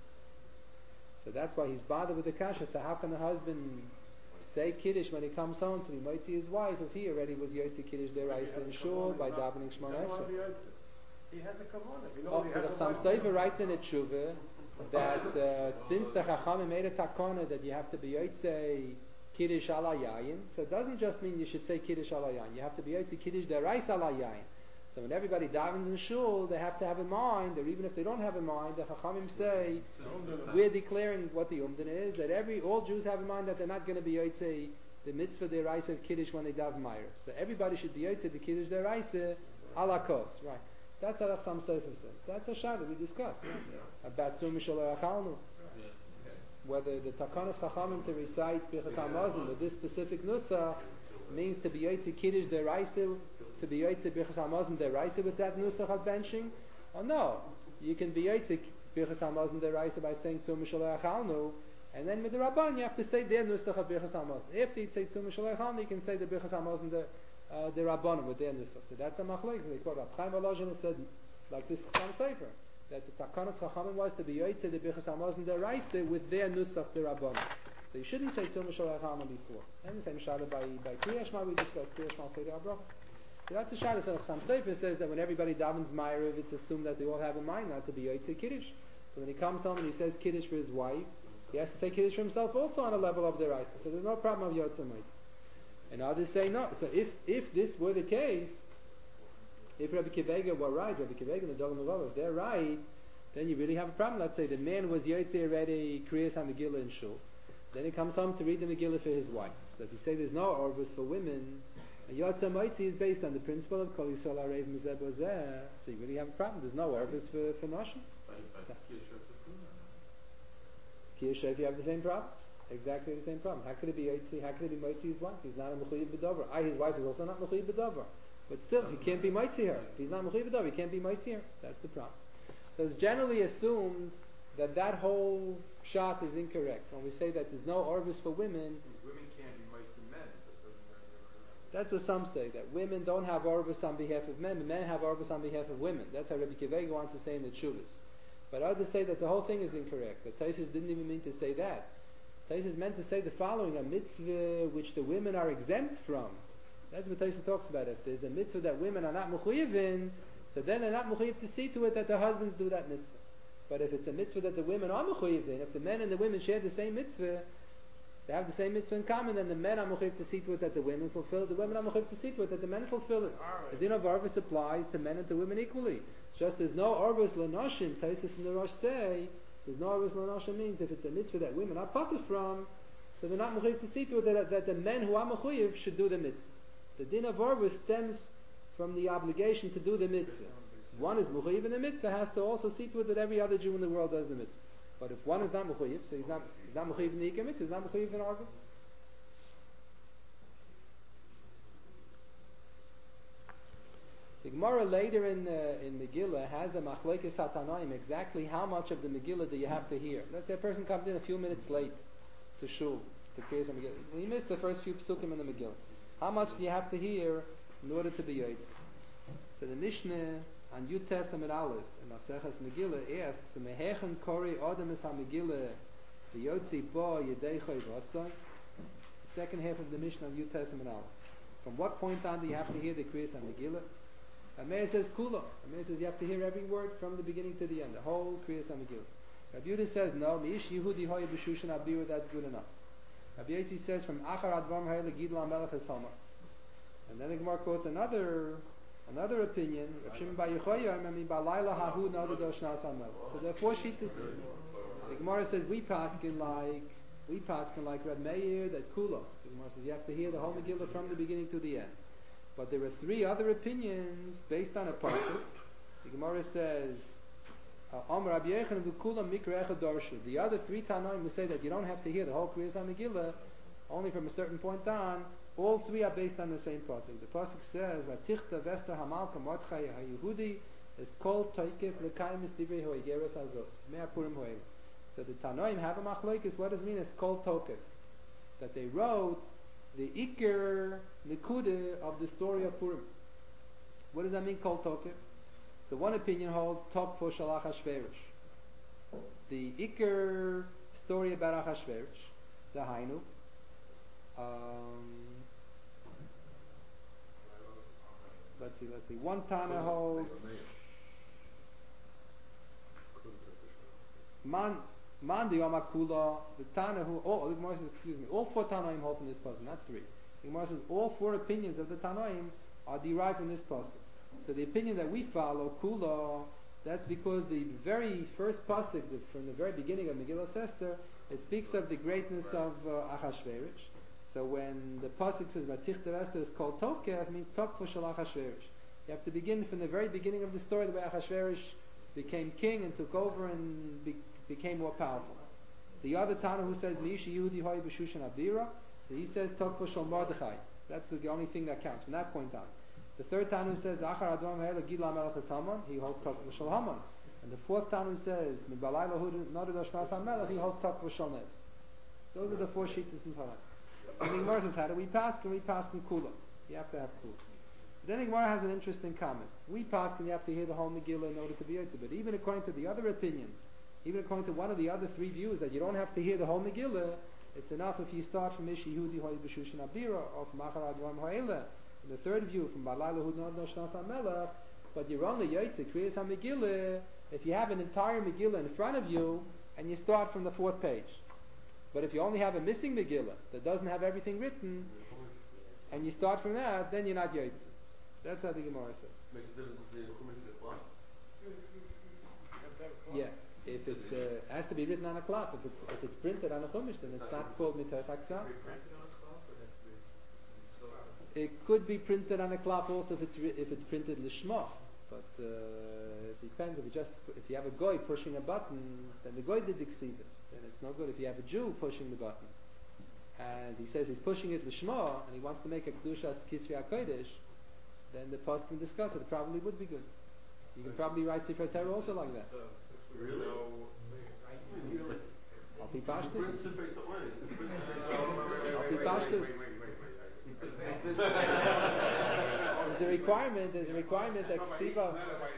So that's why he's bothered with the kasha. So how can the husband say Kiddush when he comes home to be Moitzi his wife if he already was Yotze Kiddush deraisa in Shul by davening Shmona Esrei? He has a kavanah. Oh, so the Sam Sofer writes in a tshuva that since the Chachamim made a takana that you have to be Yotze Kiddush ala Yayin, so it doesn't just mean you should say Kiddush ala Yayin. You have to be Yotze Kiddush deraisa ala Yayin. So when everybody davens in Shul, they have to have in mind, or even if they don't have in mind, the Chachamim say, we're declaring what the Umdana is, that all Jews have in mind that they're not going to be Yotze the mitzvah deraisa of Kiddush when they daven Ma'ariv. So everybody should be Yotze the Kiddush deraisa ala Kos, right? That's how Sam Sofer said. That's a shayla we discussed about Tzum Mishal Achalnu. Whether the Takanas Chachamim to recite Birchas Hamazon with this specific nusach means to be Yotze Kiddush deraisa, to be Yotze Birchas Hamazon deraisa with that nusach of benching, or no? You can be Yotze Birchas Hamazon deraisa by saying Tzum Mishal Achalnu, and then with the Rabban you have to say their nusach of Birchas Hamazon. After you say Tzum Mishal Achalnu, you can say the Birchas Hamazon the Rabbanim with their nusach. So that's a machlokes. They quote Rab Chaim Volozhin said like this Sam Sofer that the Takanas Chachamim was to be Yotze the Birchas Hamazon deraisa with their nusach the Rabbanim. So you shouldn't say Tzum Mishal Achalnu before. And the same shayla by Kriya Shema we discussed. Kriya Shema Seder HaBracha. So that's the shayla. So Sam Sofer says that when everybody davens Ma'ariv, it's assumed that they all have in mind not to be Yotze Kiddush. So when he comes home and he says Kiddush for his wife, he has to say Kiddush for himself also on a level of deraisa. So there's no problem of Yotze Moitzi. And others say no. So if this were the case, if Rabbi Akiva Eiger were right, Rabbi Akiva Eiger and the Dogma Vava, if they're right, then you really have a problem. Let's say the man was Yotze already Kriyas HaMegillah in Shul. Then he comes home to read the Megillah for his wife. So if you say there's no Orvus for women, and Yotze Moitzi is based on the principle of Kol Yisrael Arev Mizeh B'Zeh, so you really have a problem. There's no Orvus for Noshim. Kiyoshev, you have the same problem. Exactly the same problem. How could it be Yotze? How could it be Moitzi his wife? He's not a Mechuyev b'Dover. His wife is also not Mechuyev b'Dover. But still, he can't be Moitzi her. If he's not Mechuyev b'Dover, he can't be Moitzi her. That's the problem. So it's generally assumed that whole shot is incorrect. When we say that there's no Orvus for women, women can't be Moitzi men. That's what some say, that women don't have Orvus on behalf of men, but men have Orvus on behalf of women. That's how Rabbi Akiva Eiger wants to say in the Tshuvas. But others say that the whole thing is incorrect. That Taisus didn't even mean to say that. Taisus meant to say the following: a mitzvah which the women are exempt from. That's what Taisus talks about. If there's a mitzvah that women are not mechuyev in, so then they're not mechuyev to see to it that their husbands do that mitzvah. But if it's a mitzvah that the women are mechuyev in, if the men and the women share the same mitzvah, they have the same mitzvah in common, then the men are mechuyev to see to it that the women fulfill it. The women are mechuyev to see to it that the men fulfill it. The din of Orvus applies to men and to women equally. It's just there's no Orvus l'noshim. Taisus and the Rosh say there's no Orvus l'noshim means if it's a mitzvah that women are potter from, so they're not mechuyev to see to it that the men who are mechuyev should do the mitzvah. The din of Orvus stems from the obligation to do the mitzvah. One is mechuyev in the mitzvah, has to also see to it that every other Jew in the world does the mitzvah. But if one is not mechuyev, so he's not mechuyev in the Ikar mitzvah, he's not mechuyev in Orvus. The Gemara later in Megillah has a machlokes hatanoim, exactly how much of the Megillah do you have to hear. Let's say a person comes in a few minutes late to shul, to Kriyas HaMegillah. He missed the first few psukim in the Megillah. How much do you have to hear in order to be Yotze? So the Mishnah on Yud Testament Aleph in Maseches Megillah asks, Mehechen kori Adam es HaMegillah v'yotzi bo yedeichoi v'asai. The second half of the Mishnah on Yud Testament Aleph. From what point on do you have to hear the Kriyas HaMegillah? Meir says Kula. Meir says you have to hear every word from the beginning to the end, the whole Kriyas HaMegillah. Rabbi Yehuda says no. Mi'ish Yehudi hoya b'shushan abira. That's good enough. Rabbi Yossi says from Achar Advam Ha'ele Gidla Melech Esama. And then the Gemara quotes another opinion. Rav Shimon Bar Yochai Memi Balayla Hahu Nadu Doshnas HaMelech. So there are four shittas. The Gemara says we paskin like Reb Meir that Kula. The Gemara says you have to hear the whole Megillah from the beginning to the end. But there are three other opinions based on a pasuk. The Gemara says, Rabbi Yechon v'Kula Mikra Echad Dorshu. The other three Tanoim will say that you don't have to hear the whole Kriyas HaMegillah, only from a certain point on. All three are based on the same pasuk. The pasuk says, "Vatichta Vester Hamalka Mordechai HaYehudi is called Toikef Lekayim Divrei Hoigeres Azos Mea Purim Hoel." So the Tanoim have a machlokes. What does it mean? It's called Tokef. That they wrote the Iker Nikude of the story of Purim. What does that mean, Kol Tokef? So one opinion holds Tok for Shalach HaShverish. The Iker story about Achashverosh, the Hainu. Let's see. One Tana holds Man the Yom Kula, the Tana who all four Tanaim hold from this puzzle, not three. The Gemara says all four opinions of the Tanaim are derived from this puzzle. So the opinion that we follow, Kula, that's because the very first pasuk from the very beginning of Megillah Esther, it speaks of the greatness of Achashverosh. So when the pasuk says Vatichta Esther is called Tokeh, it means Tokeh Shel Achashverosh. You have to begin from the very beginning of the story, the way Achashverosh became king and took over and became more powerful. The other Tana who says Mi'ish Yehudi Hoy B'Shushan Abira, so he says Tokeh Shel Mordechai. That's the only thing that counts from that point on. The third Tana who says Achar Advam Ha'el Gidla Melech Haman, he holds Tokeh Shel Haman. And the fourth Tana who says Mibalai Lahu Nadu Doshnas HaMelech, he holds Tokeh Shel Nes. Those are the four shittas in Torah. And the Gemara says, how do we pass? Can we pass in Kula? You have to have Kula. Then the Gemara has an interesting comment. We pass and you have to hear the whole Megillah in order to be Yotze. But even according to the other opinion, even according to one of the other three views that you don't have to hear the whole Megillah, it's enough if you start from Ish Yehudi Hoy B'Shushan Abira or from Achar Advam Ha'ele. And the third view from Balai Lahu Nadu Doshnas HaMelech, but you're only Yotze, Kriyas HaMegillah, if you have an entire Megillah in front of you and you start from the fourth page. But if you only have a missing Megillah that doesn't have everything written, and you start from that, then you're not Yotze. That's how the Gemara says. Makes a difference between the Chumash and the Klaf? Yeah, if it has to be written on a cloth. If it's printed on a Chumash, then it's not called Mitoch Haksav. It could be printed on a cloth also if it's printed Lishma. But it depends. If you have a goy pushing a button, then the goy did exceed it. Then it's no good. If you have a Jew pushing the button, and he says he's pushing it Lishma, and he wants to make a Kedushas Kisri HaKodesh, then the post can discuss it. It probably would be good. You can probably write Sefer Torah also like that. Really? I'll be Pashtus. Wait. I'll be Pashtus. There's a requirement that Ksiva.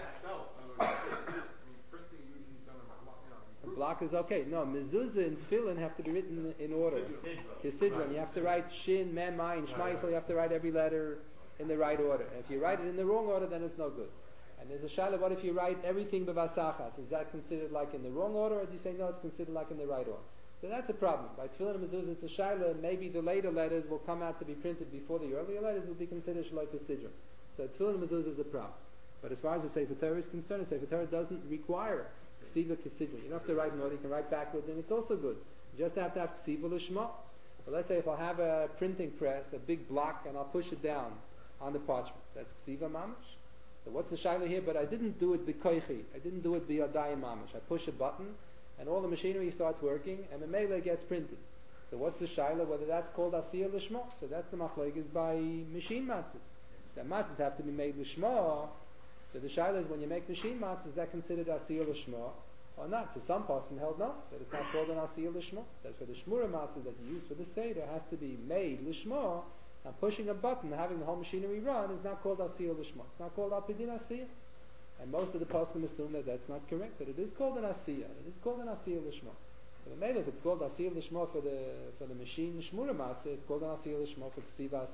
A block is okay. No, mezuzah and tefillin have to be written in order. Kisidron. You have to write Shin, Mem, Ayin, Shmaisel. You have to write every letter in the right order. And if you write it in the wrong order, then it's no good. And there's a shaila, what if you write everything b'vasachas? Is that considered like in the wrong order, or do you say no, it's considered like in the right order? So that's a problem. By tefillin and mezuzah, it's a shaila. Maybe the later letters will come out to be printed before the earlier letters will be considered like a sidron. So tefillin and mezuzah is a problem. But as far as the Sefer Torah is concerned, the Sefer Torah doesn't require ksiva kisidron. You don't have to write in order. You can write backwards, and it's also good. You just have to have ksiva l'shma. But let's say if I have a printing press, a big block, and I'll push it down on the parchment, that's ksiva mamash. So what's the shaila here? But I didn't do it b'koichi. I didn't do it b'yadayim mamash. I push a button, and all the machinery starts working, and the mele gets printed. So what's the shaila? Whether that's called asiyah l'shma? So that's the machlokes by machine matzahs. The matzahs have to be made l'shma, So the shaila is when you make machine matzah, is that considered asiyah l'shma or not? So some person held no, that it's not called an asiyah l'shma. That for the shmura matzah that you use for the seder has to be made l'shma, and pushing a button, having the whole machinery run, is not called asiyah l'shma. It's not called apidin asiyah. And most of the poskim assume that that's not correct, that it is called an asiyah. It is called an asiyah l'shma. But maybe if it's called asiyah l'shma for the machine shmura matzah, it's called an asiyah l'shma for ksivas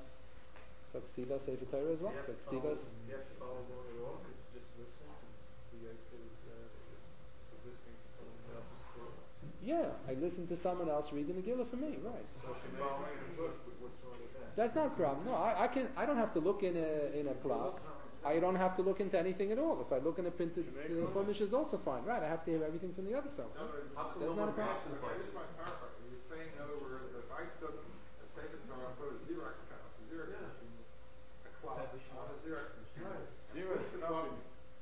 Sefer Torah as well. For ksivas. You have to follow along at all, because just listen and be listening to someone else's Torah. Yeah, I listen to someone else read the Megillah for me, right? So if you're following the book, what's wrong with that? That's not a problem. No, I don't have to look in a clock. I don't have to look into anything at all. If I look in a printed chumash, is also fine, right? I have to hear everything from the other fellow. That's not a problem. Here's my paraphrase. You're saying, in other words, that if I took a Sefer Torah and put a Xerox copy, a clock on a Xerox machine. Xerox copy.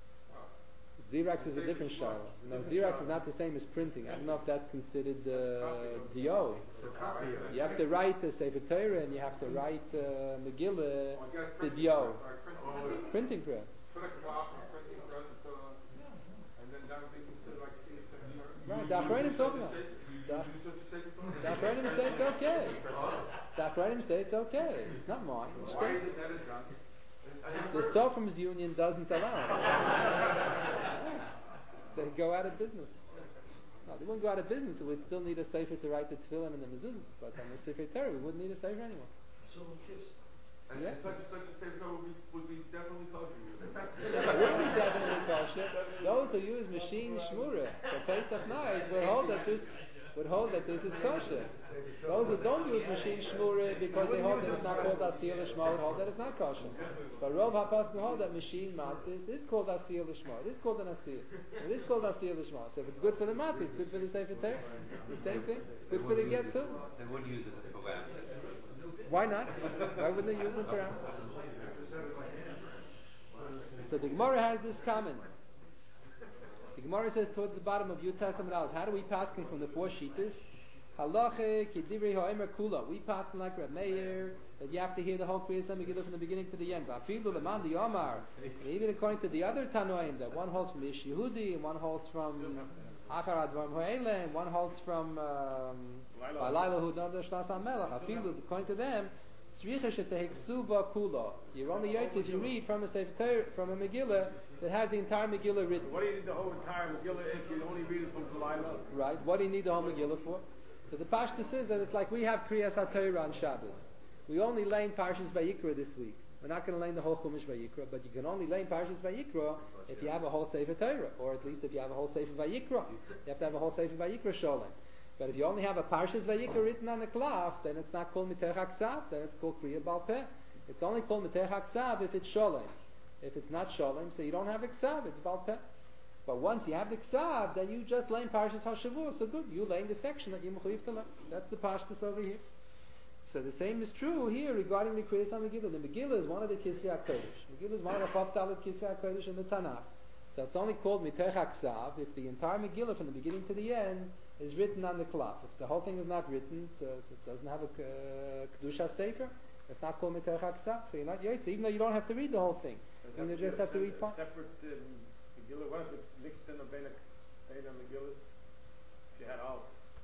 Xerox is a different shaila. No, Xerox is not the same as printing. I don't know if that's considered DO. You have to write the Sefer Torah and you have to write Megillah, the DO. Printing press. Put a clock on a printing press and then that would be considered like CSM. Right, the Achronim talk about. The Achronim say it's okay. The Achronim say it's okay. It's not mine. It's Why is it that it's done? the Sopham's Union doesn't allow it. They go out of business. No, they wouldn't go out of business. We'd still need a sefer to write the tefillin and the mezuzahs, but on the Sefer Torah, we wouldn't need a sefer anymore. So kiss. And Yeah. such a Sefer Torah would be definitely kosher. It would be definitely kosher. Those who use machine shmura for Pesach night would hold that this is kosher. Those who don't use machine shmura because they hold that it's not called asiyah l'shma would hold that it's not kosher. But Rov HaPaskin hold that machine matzahs is called asiyah l'shma. It is called an asiyah. It is called asiyah l'shma. So if it's good for the matzah, it's good for the Sefer Torah. The same thing. It's good for the get too. They would use it for that. Why not? Why wouldn't they use it for Ram? So the Gemara has this comment. The Gemara says towards the bottom of Yutas Amud Aleph, how do we pass from the four shittas? Halacha kedivrei ha'omer kula. We pass like Reb Meir that you have to hear the whole Kriyas HaMegillah from the beginning to the end. Afilu leman di Omar. And even according to the other Tanoim, that one holds from Ish Yehudi and one holds from Achar Advarim Ha'ele and one holds from Balayla Hu Dom Shlas HaMelech. Afilu, according to them, tzricha sheteheksu ba kula. You're only yotze if you read from a Sefer Torah, from a Megillah that has the entire Megillah written. What do you need the whole entire Megillah if you only read it from Delilah? Right. What do you need the whole Megillah for? So the Pashta says that it's like we have Kriyas HaTorah on Shabbos. We only learn Parshas Vayikra this week. We're not going to learn the whole Chumash Vayikra, but you can only learn Parshas Vayikra if you have a whole Sefer Torah, or at least if you have a whole Sefer Vayikra. You have to have a whole Sefer Vayikra Sholem. But if you only have a Parshas Vayikra written on the cloth, then it's not called Mitech HaKsav, then it's called Kriya Bal Peh. It's only called Mitech HaKsav if it's Sholem. If it's not Sholem, so you don't have a Ksav, it's Bal Peh. But once you have the Ksav, then you just learn Parshas HaShavua. So good, you learn the section that you mechuyev to learn. That's the Pashtus over here. So the same is true here regarding the Kriyas HaMegillah. The Megillah is one of the Kisvei HaKodesh. Megillah is one of the Chav Talmud Kisvei HaKodesh in the Tanakh. So it's only called Mitech HaKsav if the entire Megillah from the beginning to the end is written on the cloth. If the whole thing is not written, so it doesn't have a Kedusha Sefer, it's not called Mitech HaKsav. So you're not Yotze, even though you don't have to read the whole thing. You just have to read part. Separate Megillah. What if it's mixed in a Beina Megillahs? If you had all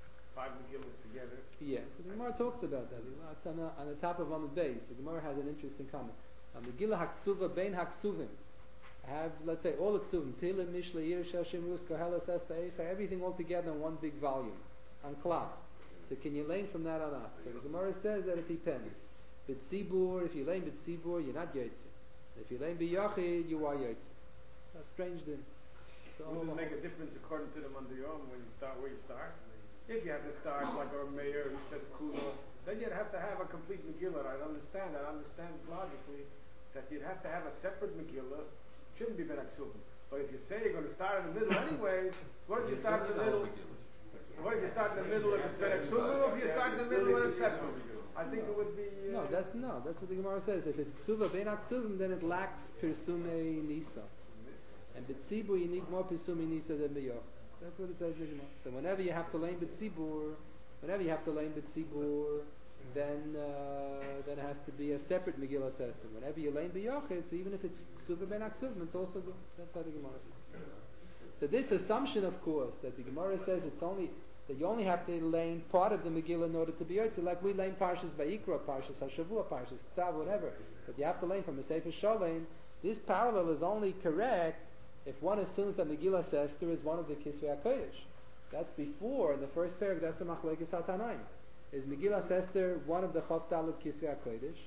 5 Megillahs together. Yes, so the Gemara talks about that. It's on the top of Amud Beis. The Gemara has an interesting comment. Megillah Haksuva Bein Haksuvim. I have, let's say, all the Ksuvim, Tehillim, Mishle, Yirish, Shemrus, Koheles, Esther, Eicha, everything all together in one big volume, on cloth. So can you learn from that or not? So the Gemara says that it depends. B'tzibur, if you learn B'tzibur, you're not Yotze. If you learn B'yachid, you are Yotze. A strange thing. So, Would it make a difference according to the Mandiyom when you start where you start? If you have to start like our mayor who says Kulo, then you'd have to have a complete Megillah. I understand logically that you'd have to have a separate Megillah. Shouldn't be Ben Aksuvim. But if you say you're going to start in the middle anyway, what if you start in the middle? What if you start in the middle if it's Ben Aksuvim, or if you start in the middle when it's separate? I think it would be... That's what the Gemara says. If it's Ksuva Ben Aksuvim, then it lacks Pirsume Nisa. And B'tzibur, you need more Pirsume Nisa than B'yoch. That's what it says in the Gemara. So whenever you have to learn B'tzibur, then it has to be a separate Megillah Sester. Whenever you lane b'yochid, so even if it's ksuva ben aksuvim, it's also good. That's how the Gemara says. So this assumption, of course, that the Gemara says that you only have to lane part of the Megillah in order to be yotze, like we lane Parshas Vayikra, Parshas Hashavua, Parshas Tzav, whatever. But you have to lane from a Sefer Shalom. This parallel is only correct if one assumes that Megillah Sester is one of the Kisvei HaKodesh. That's before, in the first paragraph, that's a Machlokes HaTanaim. Is Megillah Sester one of the Chof Daled Kisvei HaKodesh?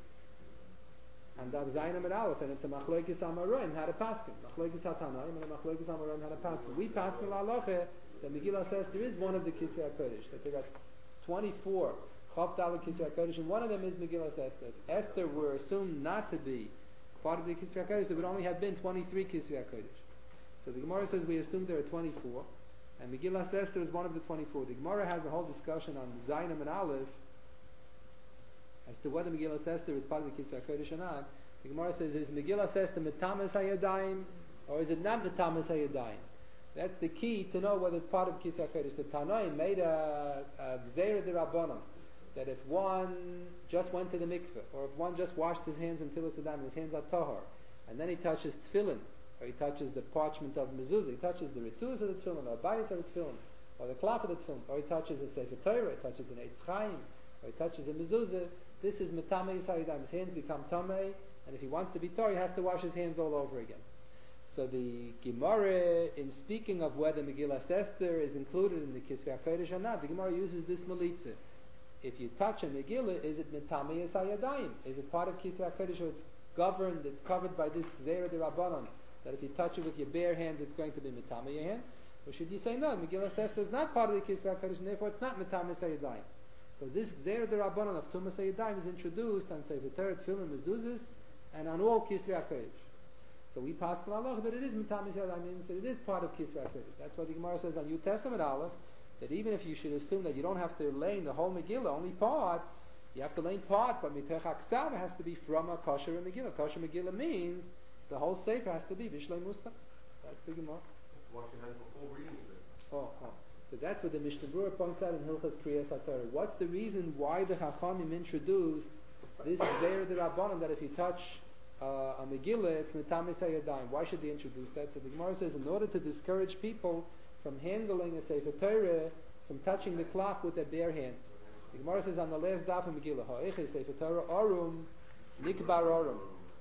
And Dav Zayin Amid Aleph, and it's a Machlokes Amaroim, how to paskin. Machlokes HaTanaim and a Machlokes Amaroim, how to paskin. We paskin la'aloche that Megillah Sester is one of the Kisvei HaKodesh. That there are 24 Chof Daled Kisvei HaKodesh, and one of them is Megillah Esther. If Esther were assumed not to be part of the Kisvei HaKodesh, there would only have been 23 Kisvei HaKodesh. So the Gemara says we assume there are 24, and Megillah Esther is one of the 24. The Gemara has a whole discussion on Zayin and Aleph as to whether Megillah Esther is part of the Kisvei HaKodesh or not. The Gemara says, is Megillah Esther metamas hayadayim, or is it not metamas hayadayim? That's the key to know whether it's part of Kisvei HaKodesh. The Tanoim made a Gzeira d'Rabbanan, that if one just went to the mikveh, or if one just washed his hands until it's and his hands are tahor, and then he touches tefillin, or he touches the parchment of mezuzah, he touches the ritzuas of the tefillin, or bayis of the tefillin, or the klaf of the tefillin, or he touches a sefer Torah, he touches an eitz chaim, or he touches a mezuzah, this is metamei yisayidam. His hands become tamei, and if he wants to be tor, he has to wash his hands all over again. So the Gemara, in speaking of whether Megillah Esther is included in the Kisvei HaKodesh or not, the Gemara uses this malitza. If you touch a Megillah, is it metamei yisayidam? Is it part of Kisvei HaKodesh, or it's governed, it's covered by this Gzeira d'Rabbanan, that if you touch it with your bare hands, it's going to be metamei your hands? Or should you say, no, Megillah Esther is not part of the Kisvei HaKodesh, and therefore it's not metamei yisayidam? So this Gzeira d'Rabbanan of Tumas Yadayim is introduced on Sefer Torah, Tefillin, Mezuzahs, and on all Kisvei HaKodesh. So we pass on Allah that it is Metamis Yadayim, that it is part of Kisvei HaKodesh. That's what the Gemara says on New Testament Aleph, that even if you should assume that you don't have to lane the whole Megillah, only part, you have to lane part, but Mitech HaKsav has to be from a kosher Megillah. Kosher Megillah means the whole Sefer has to be Bishlei Musa. That's the Gemara. Wash your hands before reading it. Oh. So that's what the Mishnah Berurah points out in Hilchas Kriyas HaTorah. What's the reason why the Chachamim introduced this Gzeira d'Rabbanan that if you touch a Megillah, it's Metamis Hayadayim? Why should they introduce that? So the Gemara says, in order to discourage people from handling a Sefer Torah, from touching the cloth with their bare hands. The Gemara says on the last daf of Megillah, Ha'eche Sefer Torah Orum, Nikbar Orum.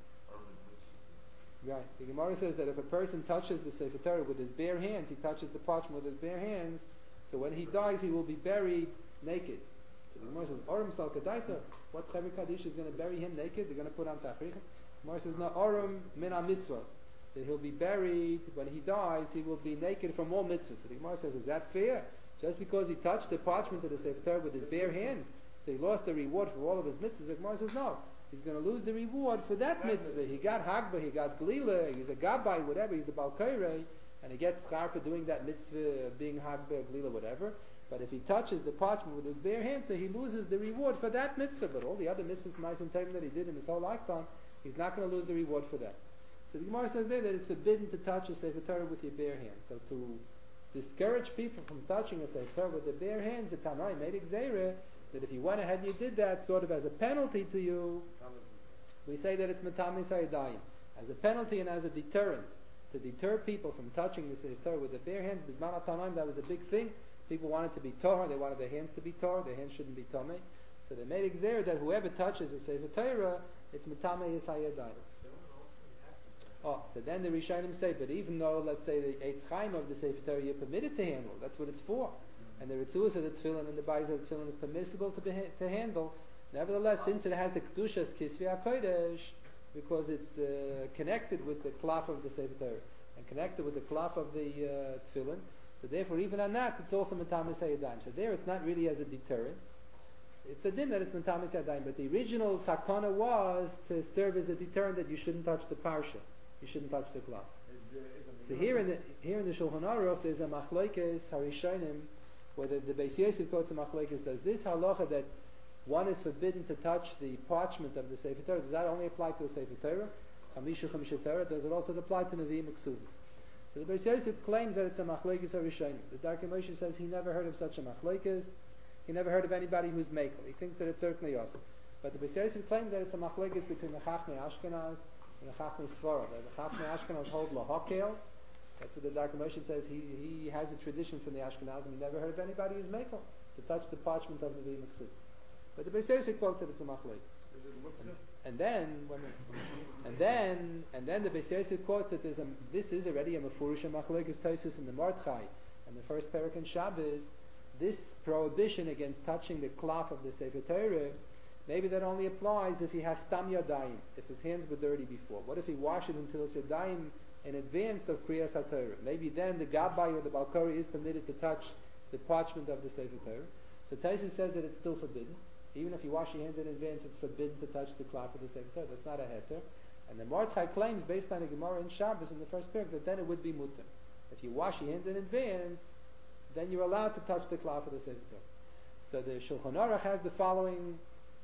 Right. The Gemara says that if a person touches the Sefer Torah with his bare hands, he touches the parchment with his bare hands, so when he dies, he will be buried naked. So the Gemara says, Orum Sal Kadaita, what Chaver Kaddish is going to bury him naked? They're going to put on Tafrich. The Gemara says, no, Orum Min HaMitzvah, that he'll be buried, when he dies, he will be naked from all mitzvahs. So the Gemara says, is that fair? Just because he touched the parchment of the Sefer Torah with his bare hands, so he lost the reward for all of his mitzvahs? The Gemara says, no. He's going to lose the reward for that mitzvah. He got Hagba, he got Glila, he's a Gabbai, whatever, he's the Balkairei, and he gets schar for doing that mitzvah, being Hagba, Glila, whatever. But if he touches the parchment with his bare hands, so he loses the reward for that mitzvah. But all the other mitzvahs, Ma'asim Tovim, that he did in his whole lifetime, he's not going to lose the reward for that. So the Gemara says there that it's forbidden to touch a Sefer Torah with your bare hands. So to discourage people from touching a Sefer Torah with their bare hands, the Tanai made a Gzeira that if you went ahead and you did that sort of as a penalty to you, we say that it's Metamis Hayadayim. As a penalty and as a deterrent, to deter people from touching the Sefer Torah with their bare hands. Bisman HaTanaim, that was a big thing. People wanted to be Torah, they wanted their hands to be Torah, their hands shouldn't be Tomei. So they made a Gzeira that whoever touches a Sefer Torah, it's Metamei Yisayadayim. Oh, so then the Rishonim say, but even though, let's say, the Eitz Chaim of the Sefer Torah you're permitted to handle, that's what it's for. And the Ritzuas of the Tefillin and the Bayis of the Tefillin is permissible to handle. Nevertheless, since it has the Kedushas Kisvei HaKodesh, because it's connected with the klaf of the Sefer Torah and connected with the klaf of the Tefillin, so therefore even on that it's also Metamis Hayadayim. So there it's not really as a deterrent. It's a din that it's Metamis Hayadayim, but the original takana was to serve as a deterrent that you shouldn't touch the parsha, you shouldn't touch the klaf. So here in the Shulchan Aruch there's a machlokes harishonim, where the Beis Yosef quotes a machlokes. Does this halacha that one is forbidden to touch the parchment of the Sefer Torah, does that only apply to the Sefer Torah? Hamishu Chamisha Torah, does it also apply to Nevi'im Uksuvim? So the Beis Yosef claims that it's a machlokes harishonim. The Darkei Moshe says he never heard of such a machlokes. He never heard of anybody who's Mekel. He thinks that it's certainly us. But the Beis Yosef claims that it's a machlekes between the Chachmei Ashkenaz and the Chachmei Sfarad. The Chachmei Ashkenaz hold lahakel. That's what the Dr. Moshe says. He has a tradition from the Ashkenazim. He never heard of anybody who's Mekel to touch the parchment of the Mitzvah. But the Beis Yosef quotes that it's a machlekes. And then the Beis Yosef quotes that this is already a mefurish machlekes Tosfos in the Mordechai and the first parak in Shabbos. This prohibition against touching the cloth of the Sefer Torah, maybe that only applies if he has stam yadayim, if his hands were dirty before. What if he washes until his yadayim in advance of Kriyas HaTorah? Maybe then the Gabbai or the Balkari is permitted to touch the parchment of the Sefer Torah. So Tosfos says that it's still forbidden. Even if you wash your hands in advance, it's forbidden to touch the cloth of the Sefer Torah. That's not a heter. And the Mordechai claims, based on a Gemara in Shabbos in the first parak, that then it would be mutter. If you wash your hands in advance, then you're allowed to touch the cloth of the Sefer Torah. So the Shulchan Aruch has the following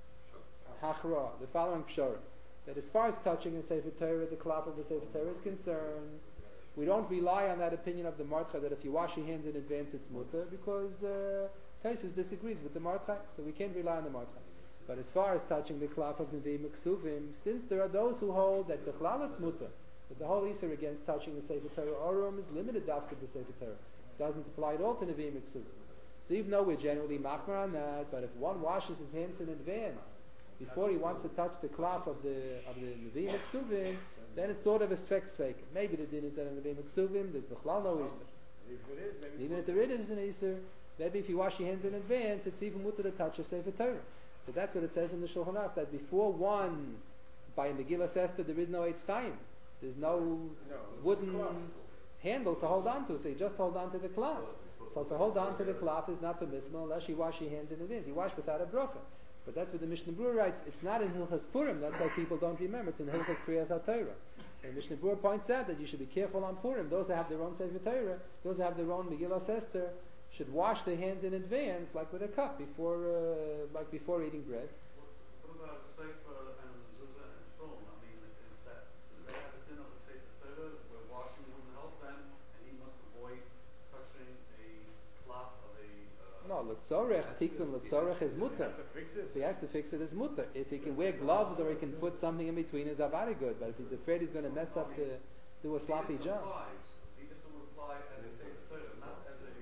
hachra, the following pshara, that as far as touching the Sefer Torah, the cloth of the Sefer Torah is concerned, we don't rely on that opinion of the Mordechai that if you wash your hands in advance it's mutter, because Tosfos disagrees with the Mordechai, so we can't rely on the Mordechai. But as far as touching the cloth of Nevi'im Ksuvim, since there are those who hold that the it's mutter, that the whole Isser against touching the Sefer Torah Orum is limited after the Sefer Torah, doesn't apply at all to Nevi'im Ksuvim. So even though we're generally machmer on that, but if one washes his hands in advance before he wants to touch the cloth of the Nevi'im Ksuvim, then it's sort of a svek. Maybe the din is that in Nevi'im Ksuvim there's bechlal no Isser. Even if there is an Isser, maybe if you wash your hands in advance, it's even mutter to touch a Sefer Torah. So that's what it says in the Shulchan Aruch, that before one, by a Megillah Esther, there is no Eitz Chaim. There's no wooden handle to hold on to, so you just hold on to the cloth. So to hold on to the cloth is not permissible unless you wash your hands in advance. You wash without a bracha. But that's what the Mishnah Berurah writes. It's not in Hilchas Purim. That's why people don't remember. It's in Hilchas Kriyas HaTorah. And Mishnah Berurah points out that you should be careful on Purim. Those who have their own Sefer Torah, those who have their own Megillah Esther, should wash their hands in advance, like with a cup, before eating bread. What about Sefer and Mezuzah and Film? I mean, does they have a din of the Sefer Torah where washing wouldn't help them, and he must avoid touching a cloth of a... No, L'tzorech, Tikkun L'tzorech is mutter. If he has to fix it, it's mutter. If he can wear gloves or he can put something in between, is very good. But if he's afraid he's going to mess up do a sloppy job. This would apply as a Sefer Torah, not as a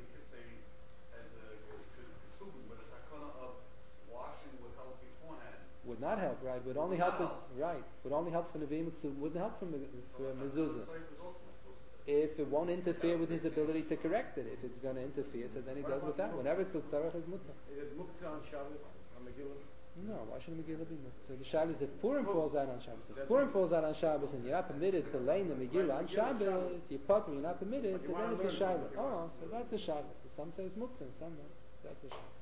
Kesubim, but a takana of washing would help beforehand. Would not help, right? Would only help Would only help for Nevi'im Ksuvim. Wouldn't help for Mezuzah. If it won't interfere with his ability to correct it. If it's going to interfere, so then he does with that. Whenever it's L'tzarech, is mutter. Is it muktzah on Shabbos, on Megillah? No, why should Megillah be mutter? So the Shabbos, if Purim falls out on Shabbos, if Purim falls out on Shabbos and you're not permitted to lay in the Megillah on Shabbos, you're you're not permitted, so then it's a Shabbos. Oh, so that's a Shabbos. So some say it's mutter, some not. That's a Shabbos.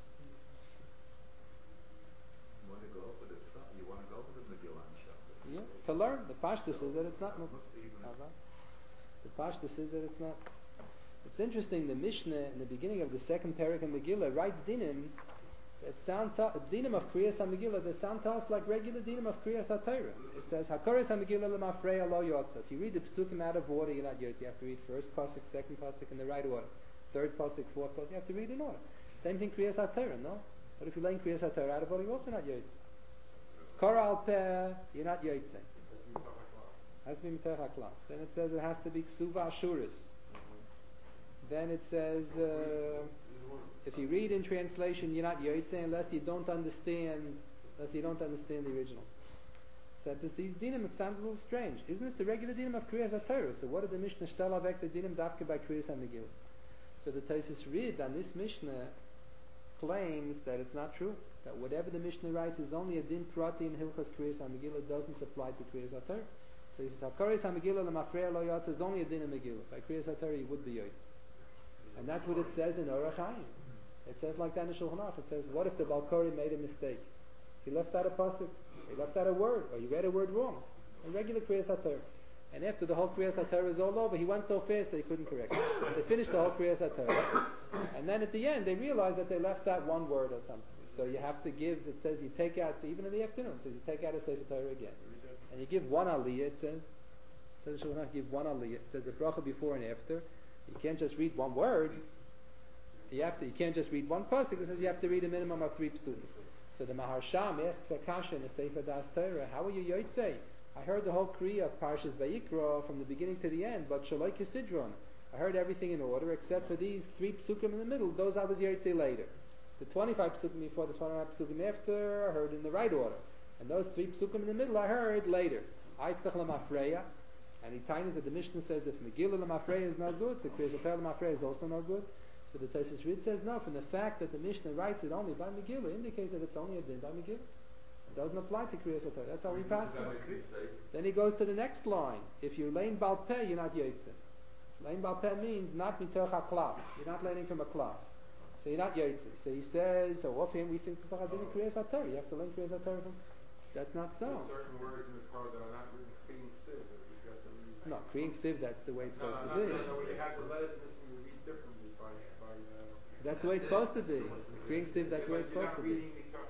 You want to go for the Megillah on Shabbos? Yeah, to learn. The Pashtus says that it's not mutter. The Pashtus says that it's not. It's interesting, the Mishnah in the beginning of the second parak in Megillah writes dinim that sound dinim of Kriyas HaMegillah that sound to us like regular dinim of Kriyas HaTorah. It says Hakoros HaMegillah L'mafreya Lo Yotza. If you read the Pesukim out of order, you're not yotza. You have to read first pasuk, second pasuk in the right order, third pasuk, fourth pasuk. You have to read in order. Same thing Kriyas HaTorah, no? But if you're laying Kriyas HaTorah out of order, you're also not yotza. Kor al peh, you're not yotza. Has to be mitach haklaf. Then it says it has to be ksuva ashuris. Then it says if you read in translation, you're not yotze unless you don't understand the original. So these dinim sound a little strange. Isn't this the regular dinim of Kriyas HaTorah? So what did the Mishnah shtell avek the dinim dafke by Kriyas HaMegillah? So the Tosfos read on this Mishnah claims that it's not true. That whatever the Mishnah writes is only a din prati in Hilchas Kriyas HaMegillah, doesn't apply to Kriyas HaTorah. So he says, Hakoros HaMegillah L'mafreya Lo Yotza is only a din of Megillah. By Kriyas HaTorah you would be yotza. And that's what it says in Orach Chaim. It says like that in Shulchan Aruch. It says, what if the Balkori made a mistake? He left out a pasuk, he left out a word, or he read a word wrong. A regular Kriyas HaTorah. And after the whole Kriyas HaTorah is all over, he went so fast that he couldn't correct it. They finished the whole Kriyas HaTorah. And then at the end, they realized that they left out one word or something. So you have to give, it says you take out, even in the afternoon, so you take out a Sefer Torah again. And you give one aliyah, it says you give one aliyah. It says the bracha before and after. You can't just read one word. You can't just read one pasuk. It says you have to read a minimum of 3 psukim. So the Maharsham asks Akasha in the Sefer Das Torah, how are you yotzei? I heard the whole Kriya of Parshas Vayikra from the beginning to the end, but Shaloi Kisidron. I heard everything in order except for these 3 psukim in the middle. Those I was yotzei later. The 25 psukim before, the 25 psukim after, I heard in the right order. And those 3 psukim in the middle I heard later. Aitztach Lamafreya. And he tiny that the Mishnah says if Megillah Lamafreya is no good, the Kriyas Torah Lamafreya is also no good. So the Tosfos Rid says no, from the fact that the Mishnah writes it only by Megillah indicates that it's only a din by Megillah. It doesn't apply to Kriyas Torah. That's how we pass it. Then he goes to the next line. If you're laying Bal Peh, you're not Yotzei. Laying Bal Peh means not mitoch haklav. You're not learning from a klav. So you're not Yotzei. So he says, so offhand we think it's not a din in Kriyas Torah. You have to learn Kriyas Torah from. That's not so. There's certain words in the Torah that are not written Kriying Siv. No, Kriying Siv, that's the way it's supposed to be. No, you have the letters missing, you read differently by that's the way it's supposed to be. Kriying Siv, that's the way it's supposed to be.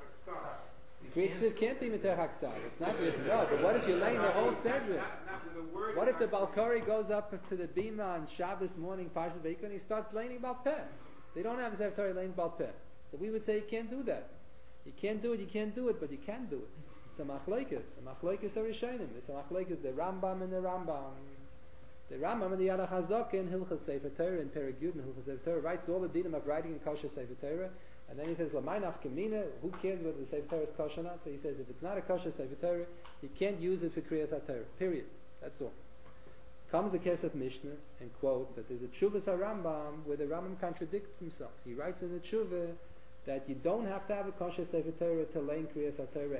Kriying Siv can't be Miter Haksav. It's not written. No, but what if you're laying the whole Sedra? What if the Balkari goes up to the Bima on Shabbos morning, Parshas Vayikra, and he starts laying Bal Peh? They don't have a Sefer Torah laying Bal Peh. So we would say you can't do that. You can't do it, but you can do it. It's a machlokes. A machlokes are rishonim. It's a machlokes the Rambam and the Rambam. The Rambam and the Yarach HaZoken in Hilchos Sefer Torah in Perek Yud and Hilchos Sefer Torah writes all the dinim of writing in kosher Sefer Torah, and then he says L'maynach Kamina. Who cares whether the Sefer Torah is kosher or not? So he says if it's not a kosher Sefer Torah, you can't use it for Kriyas HaTorah. Period. That's all. Comes the Kesef Mishnah and quotes that there's a Tshuvas HaRambam where the Rambam contradicts himself. He writes in the Tshuvah that you don't have to have a kosher Sefer Torah to learn Kriyas HaTorah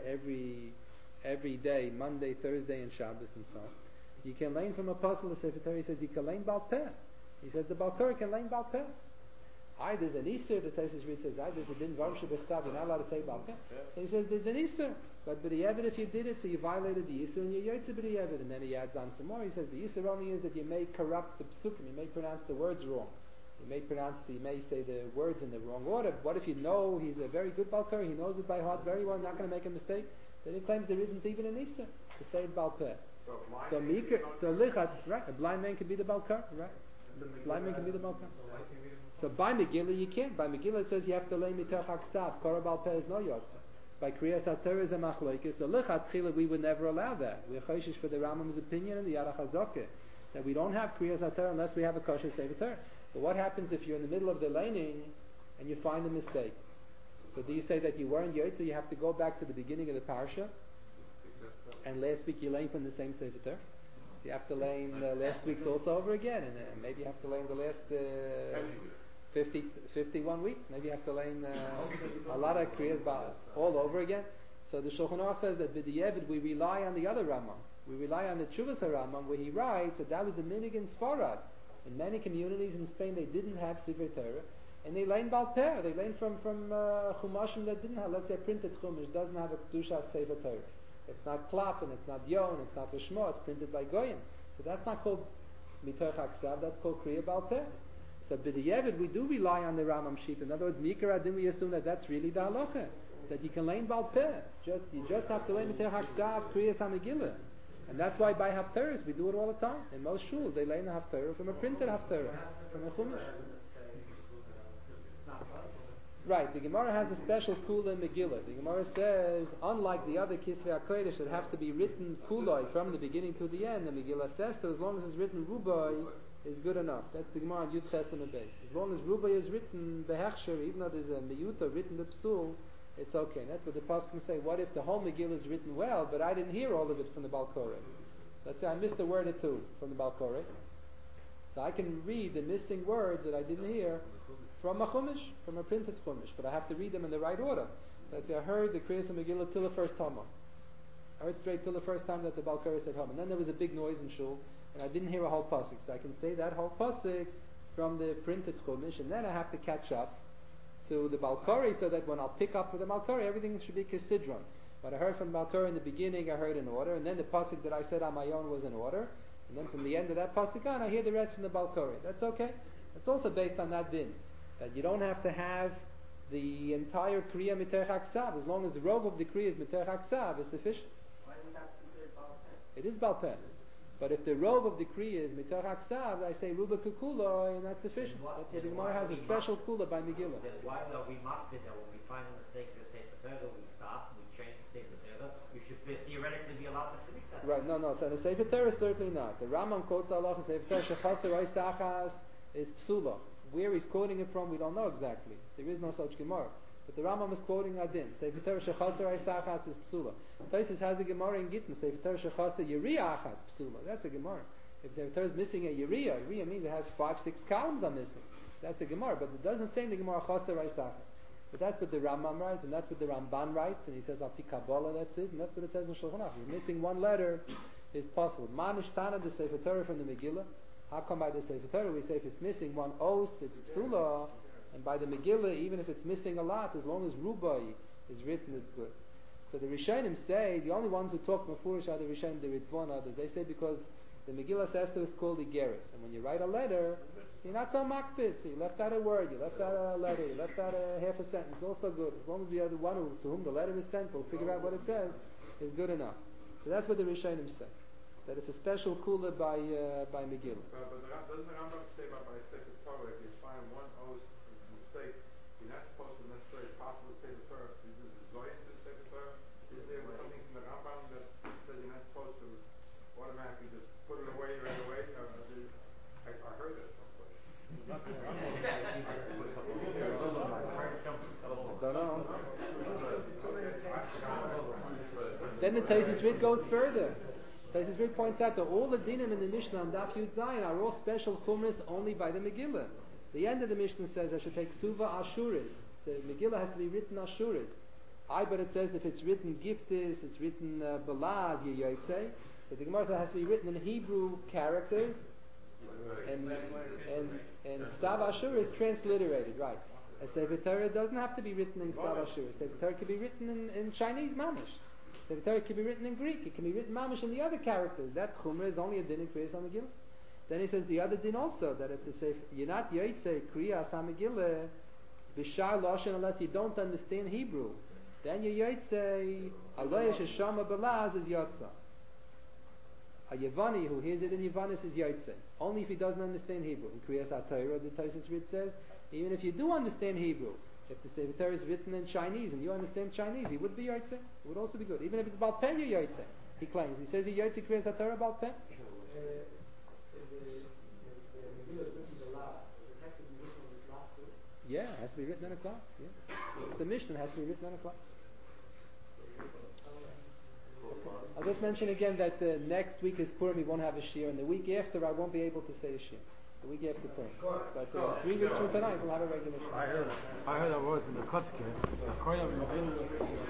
every day, Monday, Thursday, and Shabbos and so on. You can learn from a puzzle of Sefer Torah. He says you can learn Bal Peh. He says the Balkari can learn Bal Peh. There's an Easter, the Tosfos Rid says, there's a din Varim Shebechtav, you're not allowed to say Bal Peh. So he says there's an Easter, but B'di'evid if you did it, so you violated the Easter and you're Yotzei B'di'evid. And then he adds on some more. He says the Easter only is that you may corrupt the psukim, you may pronounce the words wrong. You may say the words in the wrong order. What if you know he's a very good Balkari, he knows it by heart very well, not going to make a mistake? Then he claims there isn't even an Easter to say Bal Peh. So Lichat, right? A blind man can be the Balkar, right? A blind man can be the Balkar. So by Megillah you can't. By Megillah it says you have to lay mitoch haksav. Korah Bal Peh is no yotzei. By Kriyas HaTorah is a machlokes. So Lichat Tchila we would never allow that. We're chayshish for the Rambam's opinion and the Yarach HaZoken that we don't have Kriyas HaTorah unless we have a kosher Sefer Torah. But what happens if you're in the middle of the laning and you find a mistake? So do you say that you weren't yotzei? You have to go back to the beginning of the parsha. And last week you learned from the same Sefer Torah. So you have to learn last week's also over again, and maybe you have to learn the last 51 weeks. Maybe you have to learn a lot of Kriyas all over again. So the Shulchan Aruch says that b'di'evid we rely on the other Rambam. We rely on the Tshuvas HaRambam where he writes that was the minig in Sfarad. In many communities in Spain they didn't have Sefer Torah, and they learned Bal Peh. They learned from Chumashim that didn't have, let's say, printed Chumash doesn't have a Kedusha Sefer Torah. It's not Klap and it's not Yon, it's not Lishmo, it's printed by Goyim. So that's not called Mitoch HaKsav, that's called Kriya Bal Peh. So b'di'evid we do rely on the Rambam sheet. In other words, Mikra Adin we assume that that's really the halacha, that you can learn Bal Peh. You just have to learn Mitoch HaKsav, Kriyas HaMegillah. And that's why by Haftarahs we do it all the time. In most shuls they learn the Haftarah from a printed Haftarah, from a Chumash. Right, the Gemara has a special kula in Megillah. The Gemara says, unlike the other Kisvei HaKodesh that have to be written kuloi from the beginning to the end, the Megillah says that as long as it's written rubai is good enough. That's the Gemara Yud Ches and Beis. As long as rubai is written behechsher, even though there's a miyuta written the psul, it's okay. And that's what the Pasuk say. What if the whole Megillah is written well, but I didn't hear all of it from the Balkore? Let's say I missed a word or two from the Balkore. So I can read the missing words that I didn't hear from a chumash, from a printed chumash, but I have to read them in the right order. Let's say I heard the Kriyas Megillah till the first Hama. I heard straight till the first time that the Balkari said Hama. And then there was a big noise in shul, and I didn't hear a whole pasuk. So I can say that whole pasuk from the printed chumash, and then I have to catch up to the Balkari so that when I'll pick up with the Balkari, everything should be Kisidron. What I heard from the Balkari in the beginning, I heard in order, and then the pasuk that I said on my own was in order, and then from the end of that pasuk on, I hear the rest from the Balkari. That's okay. It's also based on that din. That you don't have to have the entire Kriya Mitoch HaKsav. As long as the robe of the Kriya is Mitoch HaKsav, is sufficient. Why would that consider Bal Peh? It is Bal Peh. But if the robe of the Kriya is mitoch aksav, I say ruba kukula, and that's sufficient. That's what the Gemara has a special kula by Megillah. Then why are we mocked it? When we find a mistake in the Sefer Torah, we stop, we change the Sefer Torah. We should theoretically be allowed to finish that. Right, no. So in the Sefer Torah, certainly not. The Rambam quotes Allah in Sefer Torah, shechaser oisachas is psula. Where he's quoting it from, we don't know exactly. There is no such Gemara. But the Rambam is quoting Adin. Sefer Torah shechaser oisachas is psula. Taisus has a Gemara in Gittin. Sefer Torah shechaser yiriachas psula. That's a Gemara. If Sefer Torah is missing a yiriyah means it has 5-6 columns are missing. That's a Gemara. But it doesn't say in the Gemara chaser oisachas. But that's what the Rambam writes, and that's what the Ramban writes, and he says al pi Kabbalah, that's it, and that's what it says in Shulchan Aruch. If you're missing one letter, is possible. Manishtana the Sefer Torah from the Megillah. How come by the Sefer Torah we say if it's missing one os, it's psula, and by the Megillah, even if it's missing a lot, as long as rubai is written, it's good. So the Rishonim say, the only ones who talk mafurish are the Rishonim, the Ritzvah and others. They say because the Megillah says to us called Igeris, and when you write a letter, you're not so makpid. So you left out a word, you left out a letter, you left out a half a sentence. Also good. As long as the other one to whom the letter is sent will figure out what it says, is good enough. So that's what the Rishonim say. That it's a special kula by Megillah. But doesn't the Rambam say by Sefer Torah, if you find one os mistake, you're not supposed to necessarily possibly say the Torah. Is the Zoyin to Sefer Torah? Is there something from the Rambam that says you're not supposed to automatically just put it away right away? I heard that someplace. I don't know. Then the Taisus Rid goes further. Taisus Rid points out that all the dinim in the Mishnah on Daf Yud Zayin are all special chumras only by the Megillah. The end of the Mishnah says I should take Suva Ashuris. So Megillah has to be written Ashuris. But it says if it's written Giftis, it's written Balaz Yiyotze. So the Gemara says it has to be written in Hebrew characters. And Ksav Ashur is transliterated, right? A Sefer Torah doesn't have to be written in Ksav Ashur. Sefer Torah can be written in Chinese Mamish. Sefer Torah can be written in Greek. It can be written Mamish in the other characters. That Chumrah is only a din in Kriyas HaMegillah. Then he says the other din also, that if the Sefer, you're not Yotzei Kriyas HaMegillah B'shar Lashon unless you don't understand Hebrew. Then you Yotzei Aloy Sheshama Balaz is Yotza. A Yevani who hears it in Yevanis is Yotzei. Only if he doesn't understand Hebrew. In Kriyas HaTorah, the Taisus Rid says, even if you do understand Hebrew, if the Sefer Torah is written in Chinese and you understand Chinese, he would be Yotzei. It would also be good. Even if it's Baal Peh, you're Yotzei. He claims. He says he Yotzei Kriyas HaTorah Baal Peh. Yeah, it has to be written on a cloth. Yeah. It's the Mishnah has to be written on a cloth. I'll just mention again that next week is Purim, we won't have a shiur, and the week after I won't be able to say a shiur. The week after Purim. But 3 weeks from tonight we'll have a regular shiur. I heard that was in the Kutzke.